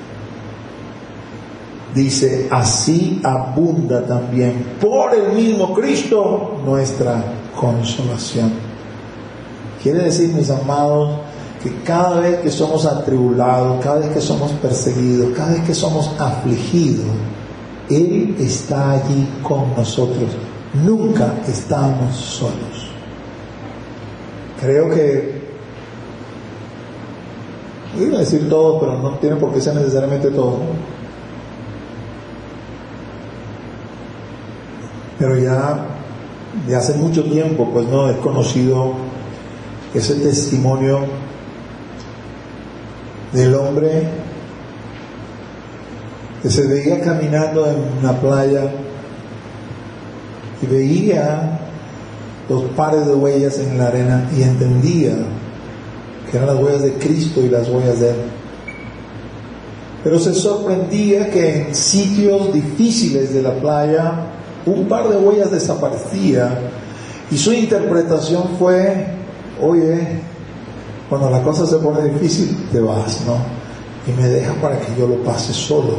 Dice, así abunda también por el mismo Cristo nuestra consolación. Quiere decir, mis amados, que cada vez que somos atribulados, cada vez que somos perseguidos, cada vez que somos afligidos, Él está allí con nosotros. Nunca estamos solos. Creo que, voy a decir todo, pero no tiene por qué ser necesariamente todo, ¿no? Pero ya de hace mucho tiempo, pues no he conocido ese testimonio del hombre que se veía caminando en una playa y veía los pares de huellas en la arena y entendía que eran las huellas de Cristo y las huellas de Él. Pero se sorprendía que en sitios difíciles de la playa un par de huellas desaparecía, y su interpretación fue: oye, cuando la cosa se pone difícil te vas, ¿no? Y me deja para que yo lo pase solo.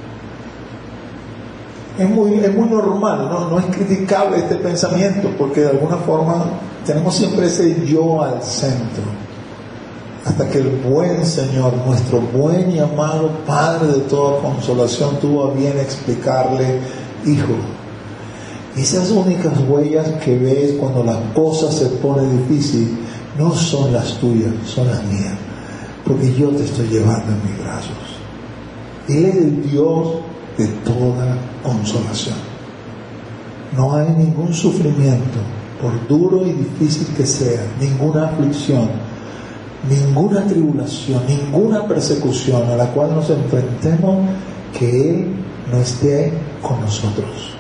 Es muy normal, ¿no? No es criticable este pensamiento, porque de alguna forma tenemos siempre ese yo al centro, hasta que el buen Señor, nuestro buen y amado Padre de toda consolación, tuvo a bien explicarle: hijo, esas únicas huellas que ves cuando la cosa se pone difícil no son las tuyas, son las mías, porque yo te estoy llevando en mis brazos. Él es el Dios de toda consolación. No hay ningún sufrimiento, por duro y difícil que sea, ninguna aflicción, ninguna tribulación, ninguna persecución a la cual nos enfrentemos, que Él no esté con nosotros.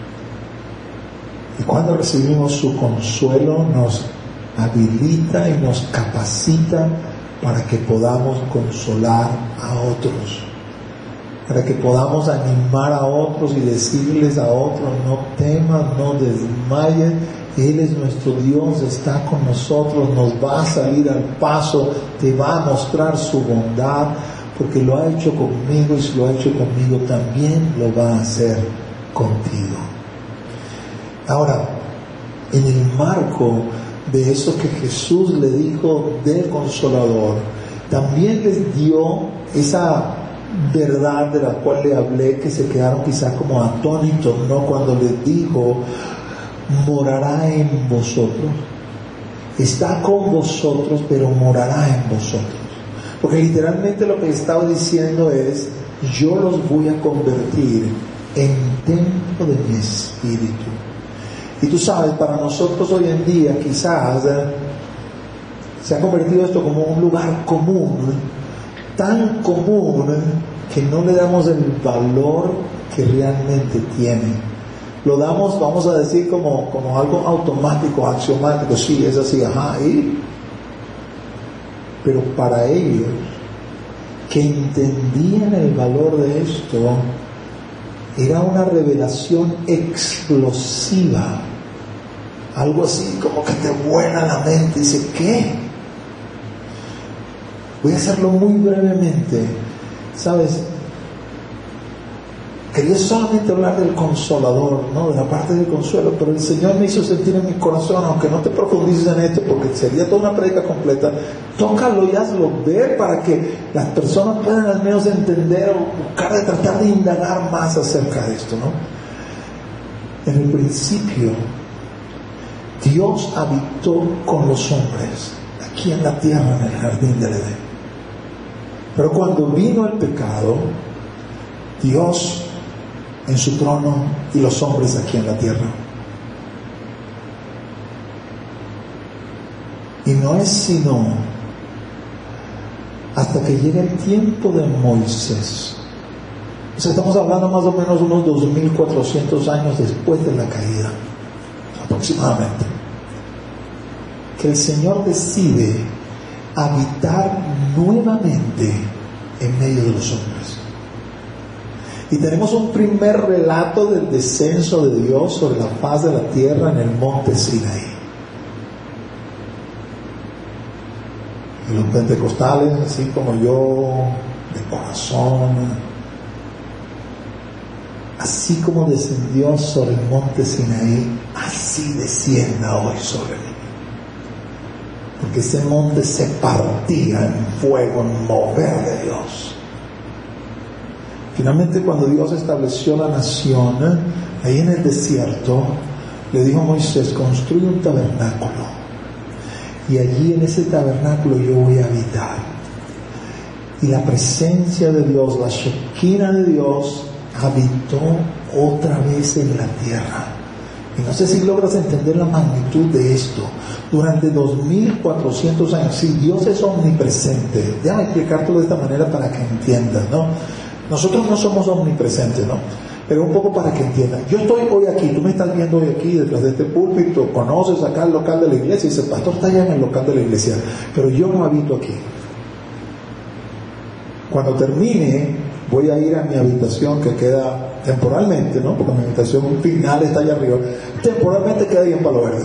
Y cuando recibimos su consuelo, nos habilita y nos capacita para que podamos consolar a otros, para que podamos animar a otros y decirles a otros: no temas, no desmayes, Él es nuestro Dios, está con nosotros, nos va a salir al paso, te va a mostrar su bondad, porque lo ha hecho conmigo, y si lo ha hecho conmigo también lo va a hacer contigo. Ahora, en el marco de eso que Jesús le dijo del Consolador, también les dio esa verdad de la cual le hablé, que se quedaron quizás como atónitos, ¿no? Cuando les dijo: morará en vosotros, está con vosotros, pero morará en vosotros. Porque literalmente lo que le estaba diciendo es: yo los voy a convertir en templo de mi espíritu. Y tú sabes, para nosotros hoy en día quizás se ha convertido esto como un lugar común, tan común que no le damos el valor que realmente tiene. Lo damos, vamos a decir, como algo automático, axiomático. Sí, es así, ajá, pero para ellos, que entendían el valor de esto, era una revelación explosiva, algo así como que te vuela la mente. Dice: ¿qué? Voy a hacerlo muy brevemente. ¿Sabes? Quería solamente hablar del Consolador, ¿no? De la parte del consuelo, pero el Señor me hizo sentir en mi corazón, aunque no te profundices en esto, porque sería toda una prédica completa, tócalo y hazlo ver para que las personas puedan al menos entender o buscar de tratar de indagar más acerca de esto, ¿no? En el principio, Dios habitó con los hombres aquí en la tierra, en el jardín del Edén. Pero cuando vino el pecado, Dios en su trono y los hombres aquí en la tierra. Y no es sino hasta que llega el tiempo de Moisés. O sea, estamos hablando más o menos unos 2400 años después de la caída, aproximadamente, que el Señor decide habitar nuevamente en medio de los hombres. Y tenemos un primer relato del descenso de Dios sobre la faz de la tierra en el monte Sinaí. Y los pentecostales, así como yo, de corazón, así como descendió sobre el monte Sinaí, así descienda hoy sobre mí. Porque ese monte se partía en fuego, en mover de Dios. Finalmente, cuando Dios estableció la nación, ahí en el desierto, le dijo a Moisés: construye un tabernáculo, y allí en ese tabernáculo yo voy a habitar. Y la presencia de Dios, la Shekinah de Dios, habitó otra vez en la tierra. Y no sé si logras entender la magnitud de esto. Durante 2400 años, si Dios es omnipresente, déjame explicártelo de esta manera para que entiendas, ¿no? Nosotros no somos omnipresentes, ¿no? Pero un poco para que entiendan. Yo estoy hoy aquí, tú me estás viendo hoy aquí detrás de este púlpito, conoces acá el local de la iglesia y dices: pastor está allá en el local de la iglesia, pero yo no habito aquí. Cuando termine, voy a ir a mi habitación que queda temporalmente, ¿no? Porque mi habitación final está allá arriba. Temporalmente queda ahí en Palo Verde.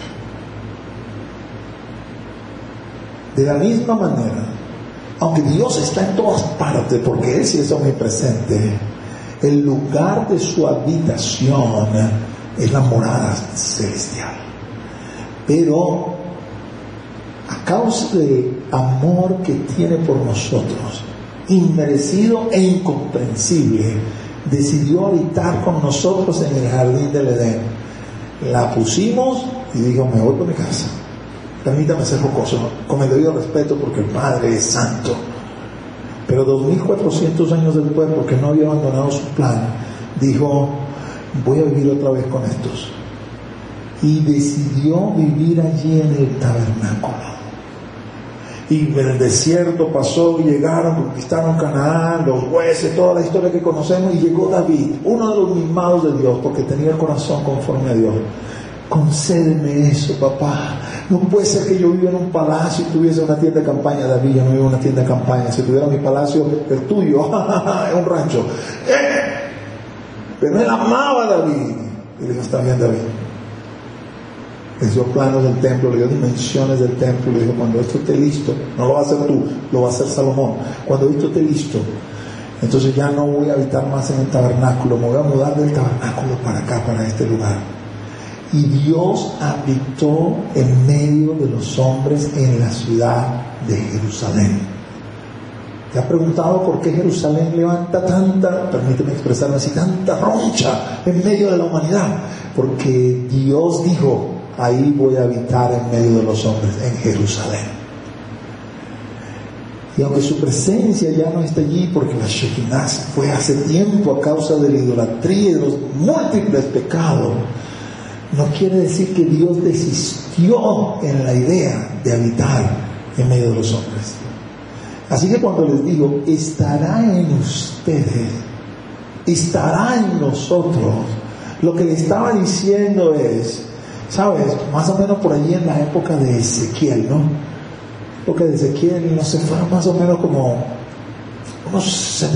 De la misma manera, aunque Dios está en todas partes, porque Él sí es omnipresente, el lugar de su habitación es la morada celestial. Pero a causa del amor que tiene por nosotros, inmerecido e incomprensible, decidió habitar con nosotros en el jardín del Edén. La pusimos y dijo: me voy por mi casa. Permítame ser jocoso, con el debido respeto, porque el Padre es santo. Pero 2400 años después, porque no había abandonado su plan, dijo: voy a vivir otra vez con estos. Y decidió vivir allí en el tabernáculo. Y en el desierto pasó, llegaron, conquistaron Canaán, los jueces, toda la historia que conocemos, y llegó David, uno de los mimados de Dios, porque tenía el corazón conforme a Dios. Concédeme eso, papá. No puede ser que yo viva en un palacio y tuviese una tienda de campaña. David, yo no vivo en una tienda de campaña. Si tuviera mi palacio, el tuyo, es un rancho. Pero él amaba a David. Y le dijo: está bien, David. Le dio planos del templo, le dio dimensiones del templo, le dijo: cuando esto esté listo, no lo va a hacer tú, lo va a hacer Salomón. Cuando esto esté listo, entonces ya no voy a habitar más en el tabernáculo, me voy a mudar del tabernáculo para acá, para este lugar. Y Dios habitó en medio de los hombres en la ciudad de Jerusalén. ¿Te has preguntado por qué Jerusalén levanta tanta, permíteme expresarme así, tanta roncha en medio de la humanidad? Porque Dios dijo: ahí voy a habitar en medio de los hombres, en Jerusalén. Y aunque su presencia ya no está allí, porque la Shekinah fue hace tiempo a causa de la idolatría y de los múltiples pecados, no quiere decir que Dios desistió en la idea de habitar en medio de los hombres. Así que cuando les digo: estará en ustedes, estará en nosotros, lo que le estaba diciendo es, ¿sabes? Más o menos por allí en la época de Ezequiel, ¿no? La época de Ezequiel, no sé, fueron más o menos como unos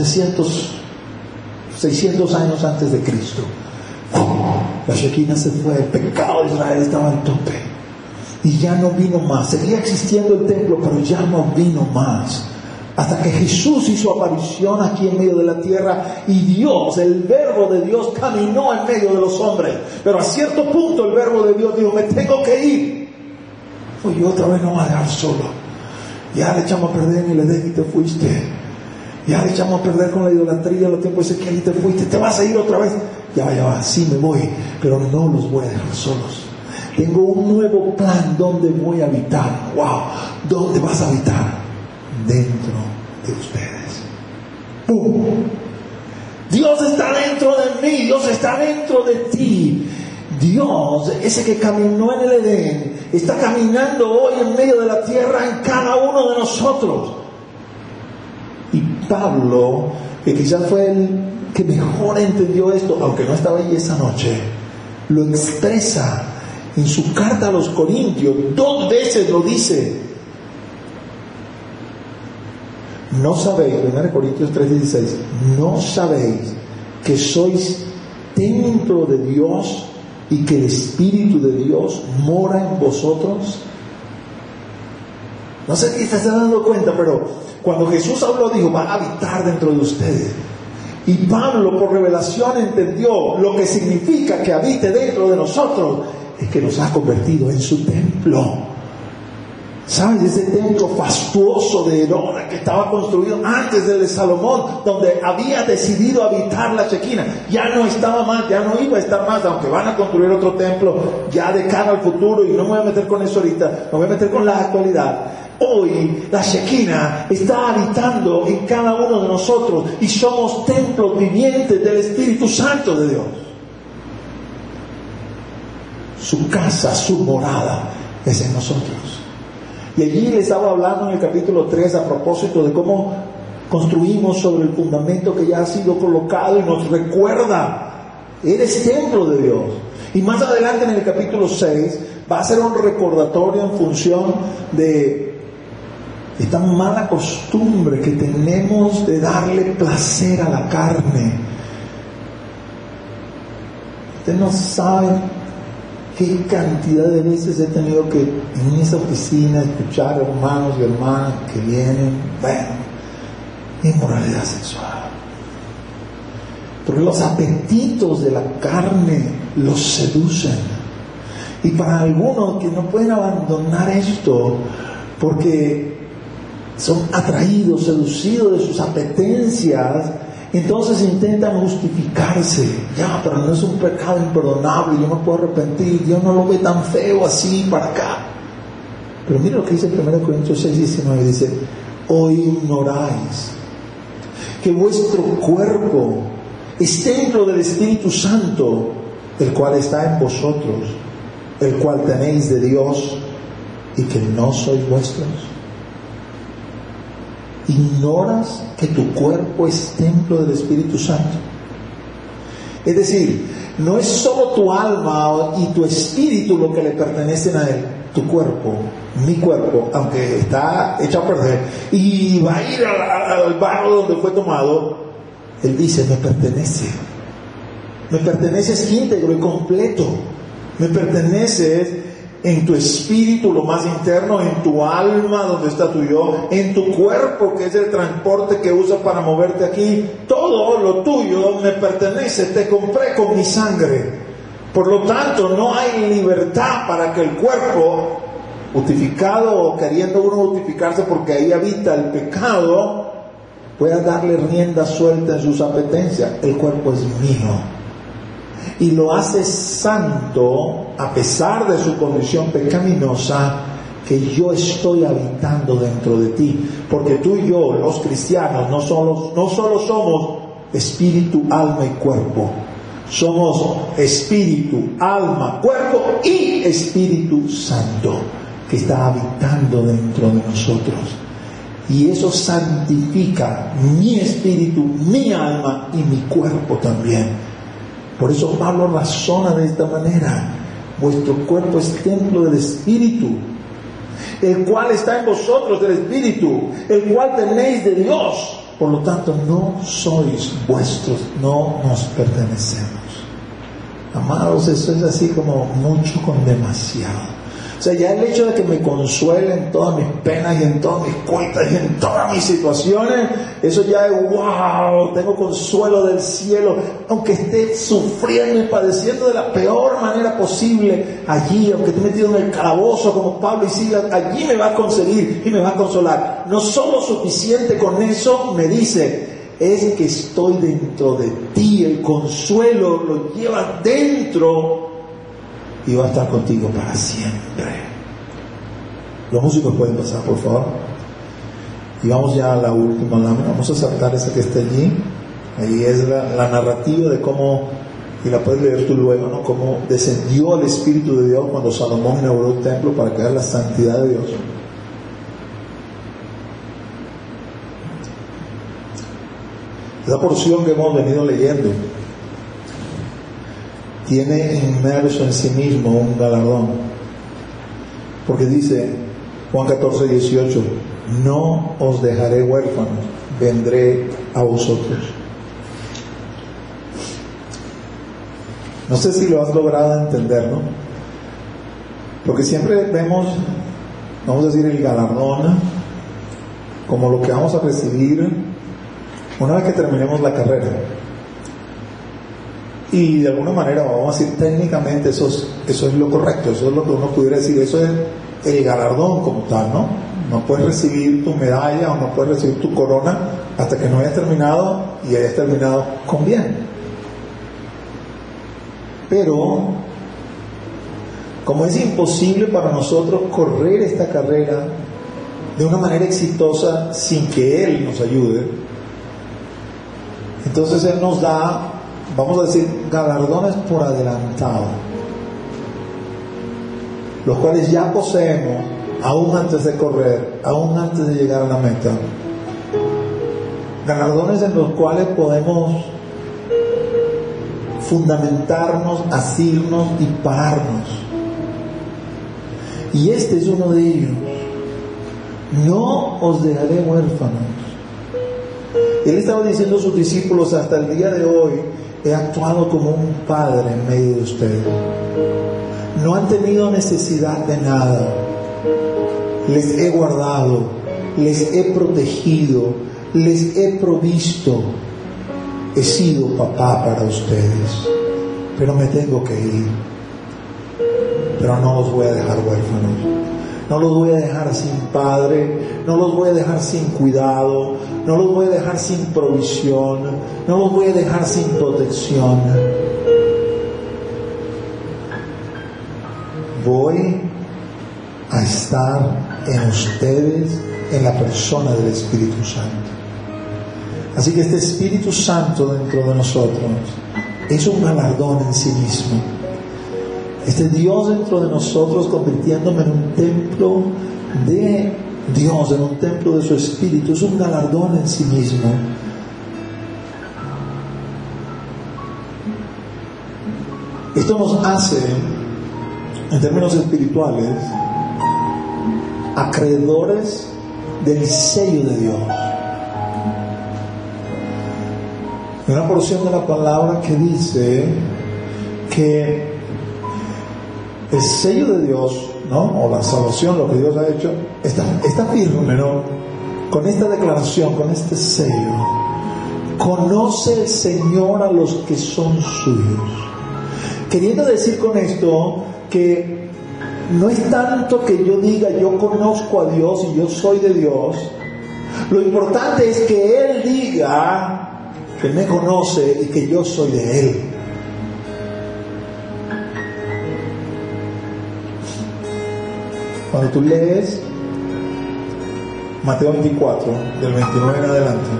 600 años antes de Cristo. La Shekinah se fue, el pecado de Israel estaba al tope y ya no vino más. Seguía existiendo el templo, pero ya no vino más, hasta que Jesús hizo aparición aquí en medio de la tierra, y Dios, el verbo de Dios, caminó en medio de los hombres. Pero a cierto punto el verbo de Dios dijo: me tengo que ir. Oye, otra vez no me va a dejar solo. Ya le echamos a perder en el Edén y te fuiste. Ya le echamos a perder con la idolatría los tiempos de Ezequiel y te fuiste. Te vas a ir otra vez. Ya va, sí me voy, pero no los voy a dejar solos. Tengo un nuevo plan donde voy a habitar. ¡Wow! ¿Dónde vas a habitar? Dentro de ustedes. ¡Pum! Dios está dentro de mí, Dios está dentro de ti. Dios, ese que caminó en el Edén, está caminando hoy en medio de la tierra en cada uno de nosotros. Y Pablo, que quizás fue el que mejor entendió esto, aunque no estaba allí esa noche, lo expresa en su carta a los Corintios, 2 veces lo dice. No sabéis, 1 Corintios 3:16, no sabéis que sois templo de Dios y que el Espíritu de Dios mora en vosotros. No sé si te estás dando cuenta, pero cuando Jesús habló, dijo, va a habitar dentro de ustedes. Y Pablo, por revelación, entendió lo que significa que habite dentro de nosotros. Es que nos ha convertido en su templo. ¿Sabes? Ese templo fastuoso de Herón que estaba construido antes del de Salomón, donde había decidido habitar la Shekinah, ya no estaba más, ya no iba a estar más, aunque van a construir otro templo ya de cara al futuro, y no me voy a meter con eso ahorita, me voy a meter con la actualidad. Hoy la Shekinah está habitando en cada uno de nosotros y somos templos vivientes del Espíritu Santo de Dios. Su casa, su morada es en nosotros. Y allí le estaba hablando en el capítulo 3 a propósito de cómo construimos sobre el fundamento que ya ha sido colocado, y nos recuerda, eres templo de Dios. Y más adelante en el capítulo 6 va a ser un recordatorio en función de esta mala costumbre que tenemos de darle placer a la carne. Usted no sabe qué cantidad de veces he tenido que en esa oficina escuchar hermanos y hermanas que vienen, inmoralidad sexual. Porque los apetitos de la carne los seducen. Y para algunos que no pueden abandonar esto porque son atraídos, seducidos de sus apetencias, entonces intentan justificarse. Ya, pero no es un pecado imperdonable, yo me puedo arrepentir, Dios no lo ve tan feo así para acá. Pero mira lo que dice 1 Corintios 6:19, dice, o ignoráis que vuestro cuerpo es templo del Espíritu Santo, el cual está en vosotros, el cual tenéis de Dios, y que no sois vuestros. ¿Ignoras que tu cuerpo es templo del Espíritu Santo? Es decir, no es solo tu alma y tu espíritu lo que le pertenecen a Él. Tu cuerpo, mi cuerpo, aunque está hecho a perder y va a ir al barro donde fue tomado, Él dice, me perteneces íntegro y completo, me perteneces en tu espíritu, lo más interno, en tu alma, donde está tu yo, en tu cuerpo, que es el transporte que usas para moverte aquí. Todo lo tuyo me pertenece, te compré con mi sangre. Por lo tanto, no hay libertad para que el cuerpo, justificado o queriendo uno justificarse porque ahí habita el pecado, pueda darle rienda suelta en sus apetencias. El cuerpo es mío. Y lo hace santo a pesar de su condición pecaminosa, que yo estoy habitando dentro de ti. Porque tú y yo, los cristianos, no solo somos espíritu, alma y cuerpo. Somos espíritu, alma, cuerpo y Espíritu Santo, que está habitando dentro de nosotros. Y eso santifica mi espíritu, mi alma y mi cuerpo también. Por eso Pablo razona de esta manera: vuestro cuerpo es templo del Espíritu, el cual está en vosotros, del Espíritu, el cual tenéis de Dios. Por lo tanto, no sois vuestros, no nos pertenecemos. Amados, eso es así como mucho con demasiado. O sea, ya el hecho de que me consuele en todas mis penas y en todas mis cuentas y en todas mis situaciones, eso ya es wow, tengo consuelo del cielo, aunque esté sufriendo y padeciendo de la peor manera posible allí, aunque esté metido en el calabozo como Pablo y Silas, allí me va a conseguir y me va a consolar. No solo suficiente con eso, me dice, es que estoy dentro de ti, el consuelo lo llevas dentro y va a estar contigo para siempre. Los músicos pueden pasar, por favor. Y vamos ya a la última lámina. Vamos a saltar esa que está allí. Ahí es la narrativa de cómo, y la puedes leer tú luego, ¿no? Cómo descendió el Espíritu de Dios cuando Salomón inauguró el templo para crear la santidad de Dios. Esa porción que hemos venido leyendo tiene inmerso en sí mismo un galardón. Porque dice Juan 14:18, no os dejaré huérfanos, vendré a vosotros. No sé si lo has logrado entender, ¿no? Porque siempre vemos, vamos a decir, el galardón como lo que vamos a recibir una vez que terminemos la carrera. Y de alguna manera, vamos a decir, técnicamente eso es lo correcto, eso es lo que uno pudiera decir, eso es el galardón como tal, ¿no? No puedes recibir tu medalla o no puedes recibir tu corona hasta que no hayas terminado y hayas terminado con bien. Pero, como es imposible para nosotros correr esta carrera de una manera exitosa sin que Él nos ayude, entonces Él nos da, vamos a decir, galardones por adelantado, los cuales ya poseemos aún antes de correr, aún antes de llegar a la meta. Galardones en los cuales podemos fundamentarnos, asirnos y pararnos. Y este es uno de ellos. No os dejaré huérfanos. Él estaba diciendo a sus discípulos: hasta el día de hoy he actuado como un padre en medio de ustedes. No han tenido necesidad de nada. Les he guardado, les he protegido, les he provisto. He sido papá para ustedes, pero me tengo que ir. Pero no los voy a dejar huérfanos, no los voy a dejar sin padre, no los voy a dejar sin cuidado, no los voy a dejar sin provisión, no los voy a dejar sin protección. Voy a estar en ustedes en la persona del Espíritu Santo. Así que este Espíritu Santo dentro de nosotros es un galardón en sí mismo. Este Dios dentro de nosotros convirtiéndome en un templo de Dios, en un templo de su Espíritu, es un galardón en sí mismo. Esto nos hace, en términos espirituales, acreedores del sello de Dios. Hay una porción de la palabra que dice que el sello de Dios, ¿no? O la salvación, lo que Dios ha hecho, está firme, ¿no? Con esta declaración, con este sello. Conoce el Señor a los que son suyos. Queriendo decir con esto que no es tanto que yo diga yo conozco a Dios y yo soy de Dios. Lo importante es que Él diga que me conoce y que yo soy de Él. Cuando tú lees Mateo 24, del 29 en adelante,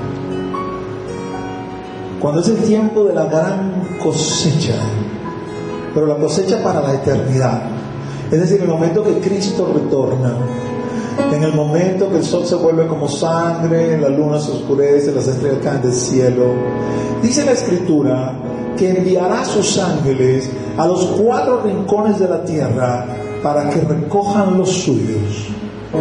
cuando es el tiempo de la gran cosecha, pero la cosecha para la eternidad, es decir, el momento que Cristo retorna, en el momento que el sol se vuelve como sangre, la luna se oscurece, las estrellas caen del cielo, dice la Escritura que enviará sus ángeles a los 4 rincones de la tierra para que recojan los suyos.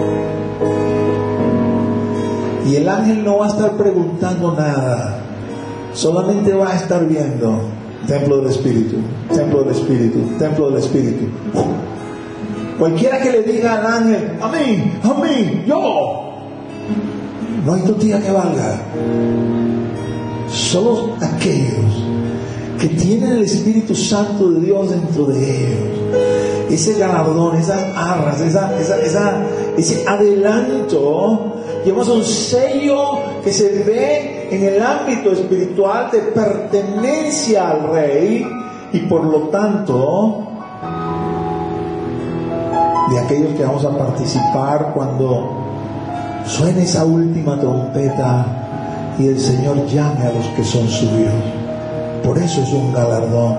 Y el ángel no va a estar preguntando nada, solamente va a estar viendo: templo del Espíritu, templo del Espíritu, templo del Espíritu. Cualquiera que le diga al ángel: a mí, yo, no hay tortilla que valga. Solo aquellos que tienen el Espíritu Santo de Dios dentro de ellos, ese galardón, esas arras, ese adelanto, llevamos un sello que se ve en el ámbito espiritual de pertenencia al Rey, y por lo tanto de aquellos que vamos a participar cuando suene esa última trompeta y el Señor llame a los que son suyos. Por eso es un galardón.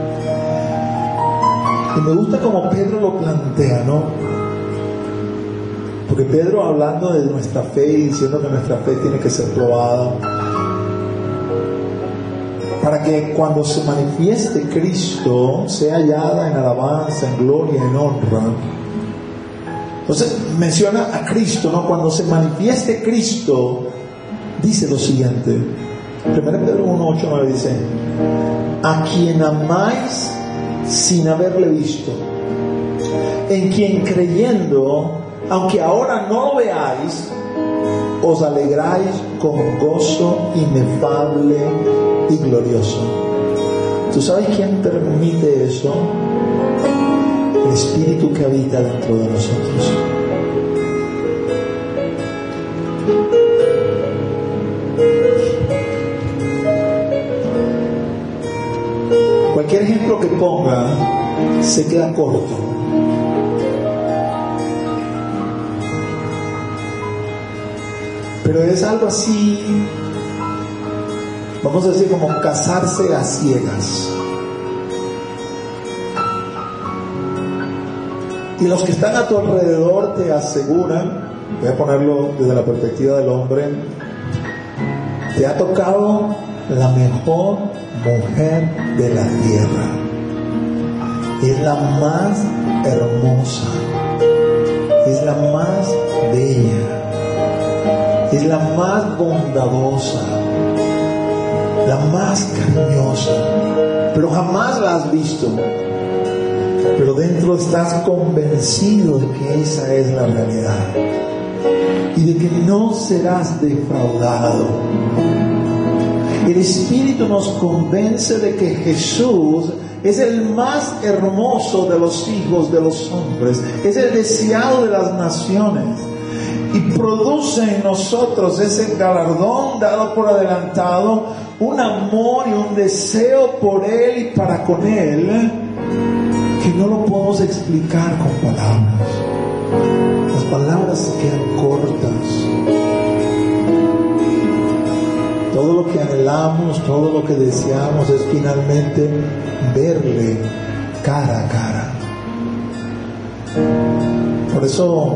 Y me gusta como Pedro lo plantea, ¿no? Porque Pedro, hablando de nuestra fe y diciendo que nuestra fe tiene que ser probada, para que cuando se manifieste Cristo sea hallada en alabanza, en gloria, en honra. Entonces menciona a Cristo, ¿no? Cuando se manifieste Cristo, dice lo siguiente, 1 Pedro 1:8-9 dice: a quien amáis sin haberle visto, en quien creyendo, aunque ahora no lo veáis, os alegráis con gozo inefable y glorioso. ¿Tú sabes quién permite eso? El Espíritu que habita dentro de nosotros. Cualquier ejemplo que ponga se queda corto. Pero es algo así, vamos a decir, como casarse a ciegas. Y los que están a tu alrededor te aseguran, voy a ponerlo desde la perspectiva del hombre, te ha tocado la mejor mujer de la tierra. Es la más hermosa, es la más bella, es la más bondadosa, la más cariñosa, pero jamás la has visto. Pero dentro estás convencido de que esa es la realidad y de que no serás defraudado. El Espíritu nos convence de que Jesús es el más hermoso de los hijos de los hombres, es el deseado de las naciones, y produce en nosotros ese galardón dado por adelantado, un amor y un deseo por Él y para con Él, que no lo podemos explicar con palabras. Las palabras se quedan cortas. Todo lo que anhelamos, todo lo que deseamos es finalmente verle cara a cara. Por eso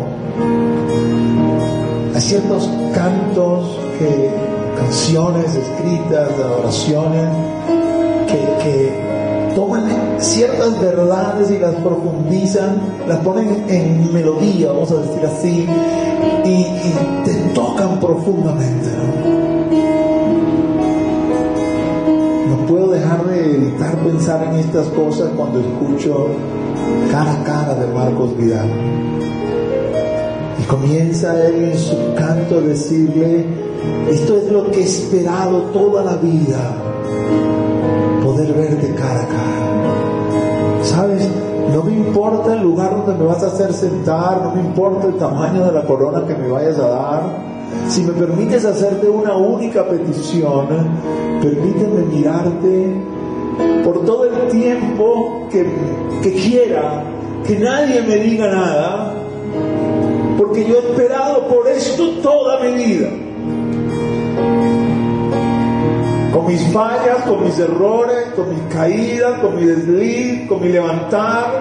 hay ciertos cantos, canciones escritas, oraciones, que toman ciertas verdades y las profundizan, las ponen en melodía, vamos a decir así, y te tocan profundamente, ¿no? No puedo dejar de evitar pensar en estas cosas cuando escucho Cara a Cara de Marcos Vidal. Y comienza él en su canto a decirle: esto es lo que he esperado toda la vida, poder verte cara a cara. ¿Sabes? No me importa el lugar donde me vas a hacer sentar, no me importa el tamaño de la corona que me vayas a dar. Si me permites hacerte una única petición, permíteme mirarte por todo el tiempo que quiera, que nadie me diga nada, porque yo he esperado por esto toda mi vida. Con mis fallas, con mis errores, con mis caídas, con mi desliz, con mi levantar.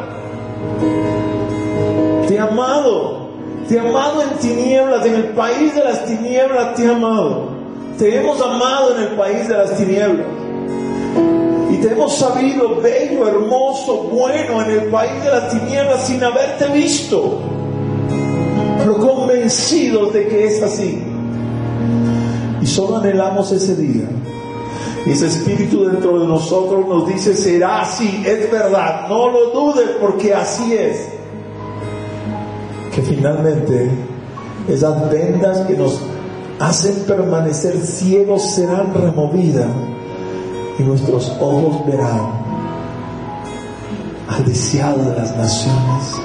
Te he amado en tinieblas, en el país de las tinieblas te he amado. Te hemos amado en el país de las tinieblas. Y te hemos sabido bello, hermoso, bueno en el país de las tinieblas sin haberte visto, pero convencidos de que es así. Y solo anhelamos ese día. Y ese Espíritu dentro de nosotros nos dice: será así, es verdad, no lo dudes, porque así es. Que finalmente esas vendas que nos hacen permanecer ciegos serán removidas y nuestros ojos verán al deseado de las naciones,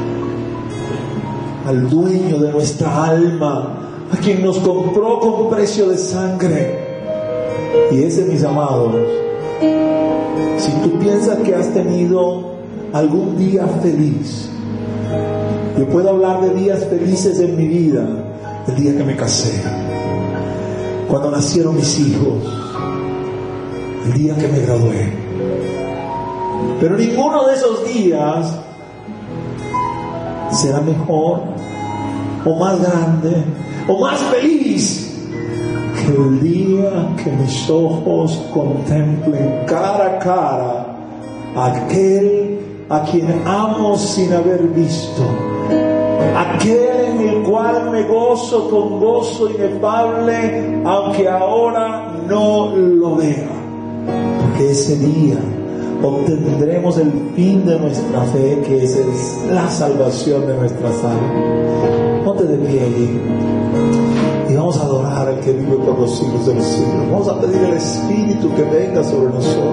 al dueño de nuestra alma, a quien nos compró con precio de sangre. Y ese, mis amados, si tú piensas que has tenido algún día feliz, yo puedo hablar de días felices en mi vida. El día que me casé, cuando nacieron mis hijos, el día que me gradué. Pero ninguno de esos días será mejor o más grande o más feliz que el día que mis ojos contemplen cara a cara a aquel a quien amo sin haber visto, aquel en el cual me gozo con gozo inefable, aunque ahora no lo vea, porque ese día obtendremos el fin de nuestra fe, que es la salvación de nuestras almas. Ponte de pie allí y vamos a adorar al que vive por los siglos de los siglos. Vamos a pedir al Espíritu que venga sobre nosotros.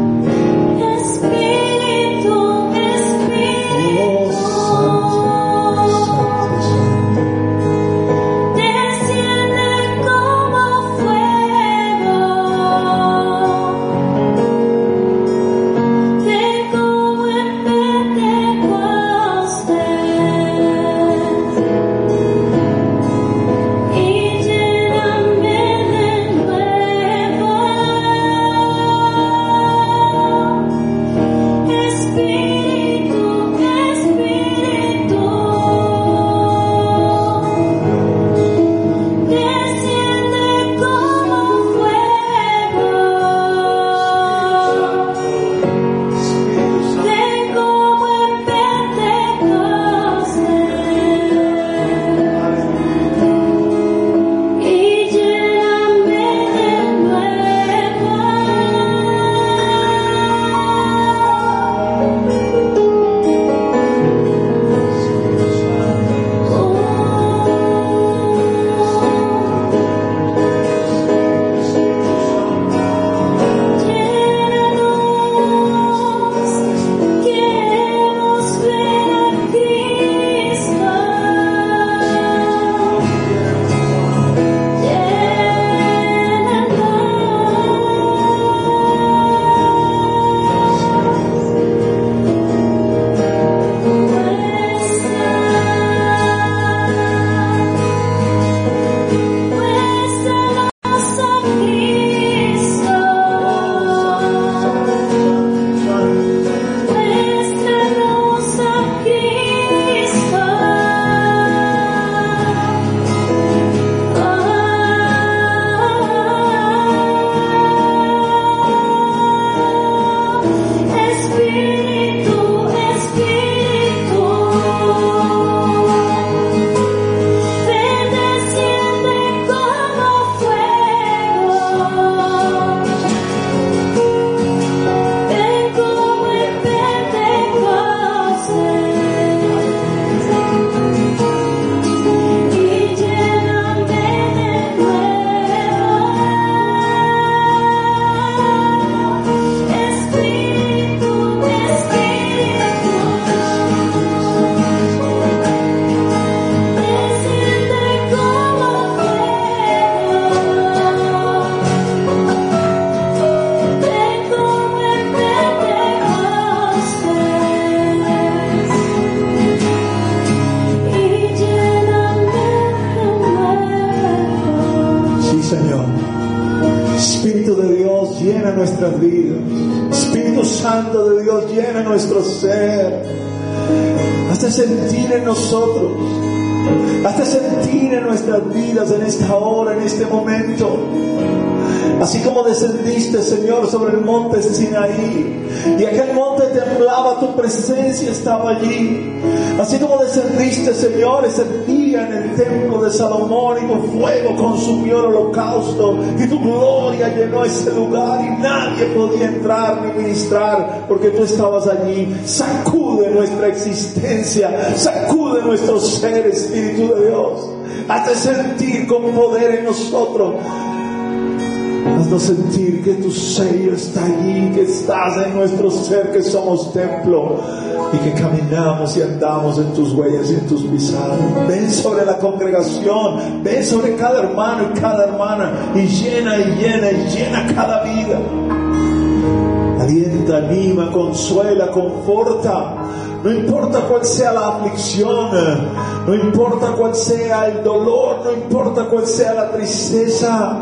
Nuestras vidas, Espíritu Santo de Dios, llena nuestro ser, hazte sentir en nosotros, hazte sentir en nuestras vidas en esta hora, en este momento. Así como descendiste, Señor, sobre el monte Sinaí, y aquel monte temblaba, tu presencia estaba allí. Así como descendiste, Señor, ese día en el templo de Salomón, y tu fuego consumió el holocausto, y tu gloria llenó ese lugar, y nadie podía entrar ni ministrar, porque tú estabas allí. Sacude nuestra existencia, sacude nuestro ser, Espíritu de Dios. Hazte sentir con poder en nosotros. Haznos sentir que tu sello está allí, que estás en nuestro ser, que somos templo y que caminamos y andamos en tus huellas y en tus pisadas. Ven sobre la congregación, ven sobre cada hermano y cada hermana, y llena cada vida. Alienta, anima, consuela, conforta. No importa cuál sea la aflicción, no importa cuál sea el dolor, no importa cuál sea la tristeza.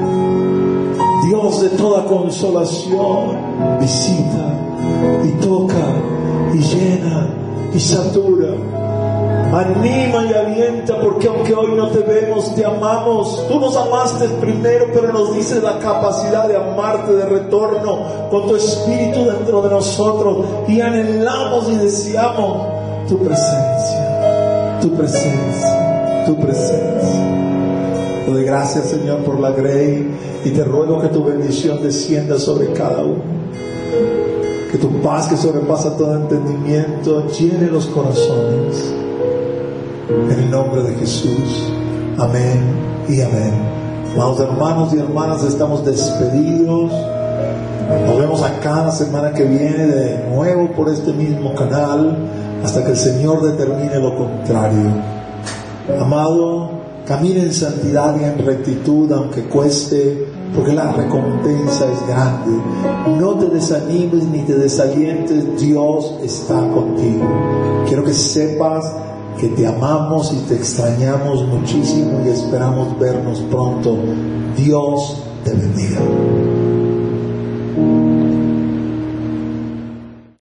Dios de toda consolación, visita y toca y llena y satura. Anima y alienta, porque aunque hoy no te vemos, te amamos. Tú nos amaste primero, pero nos dices la capacidad de amarte de retorno con tu espíritu dentro de nosotros, y anhelamos y deseamos tu presencia, tu presencia, tu presencia. Te doy gracias, Señor, por la Grey, y te ruego que tu bendición descienda sobre cada uno, que tu paz que sobrepasa todo entendimiento llene los corazones. En el nombre de Jesús, amén y amén. Amados hermanos y hermanas, estamos despedidos. Nos vemos acá la semana que viene de nuevo por este mismo canal, hasta que el Señor determine lo contrario. Amado, camina en santidad y en rectitud, aunque cueste, porque la recompensa es grande. No te desanimes ni te desalientes, Dios está contigo. Quiero que sepas que te amamos y te extrañamos muchísimo y esperamos vernos pronto. Dios te bendiga.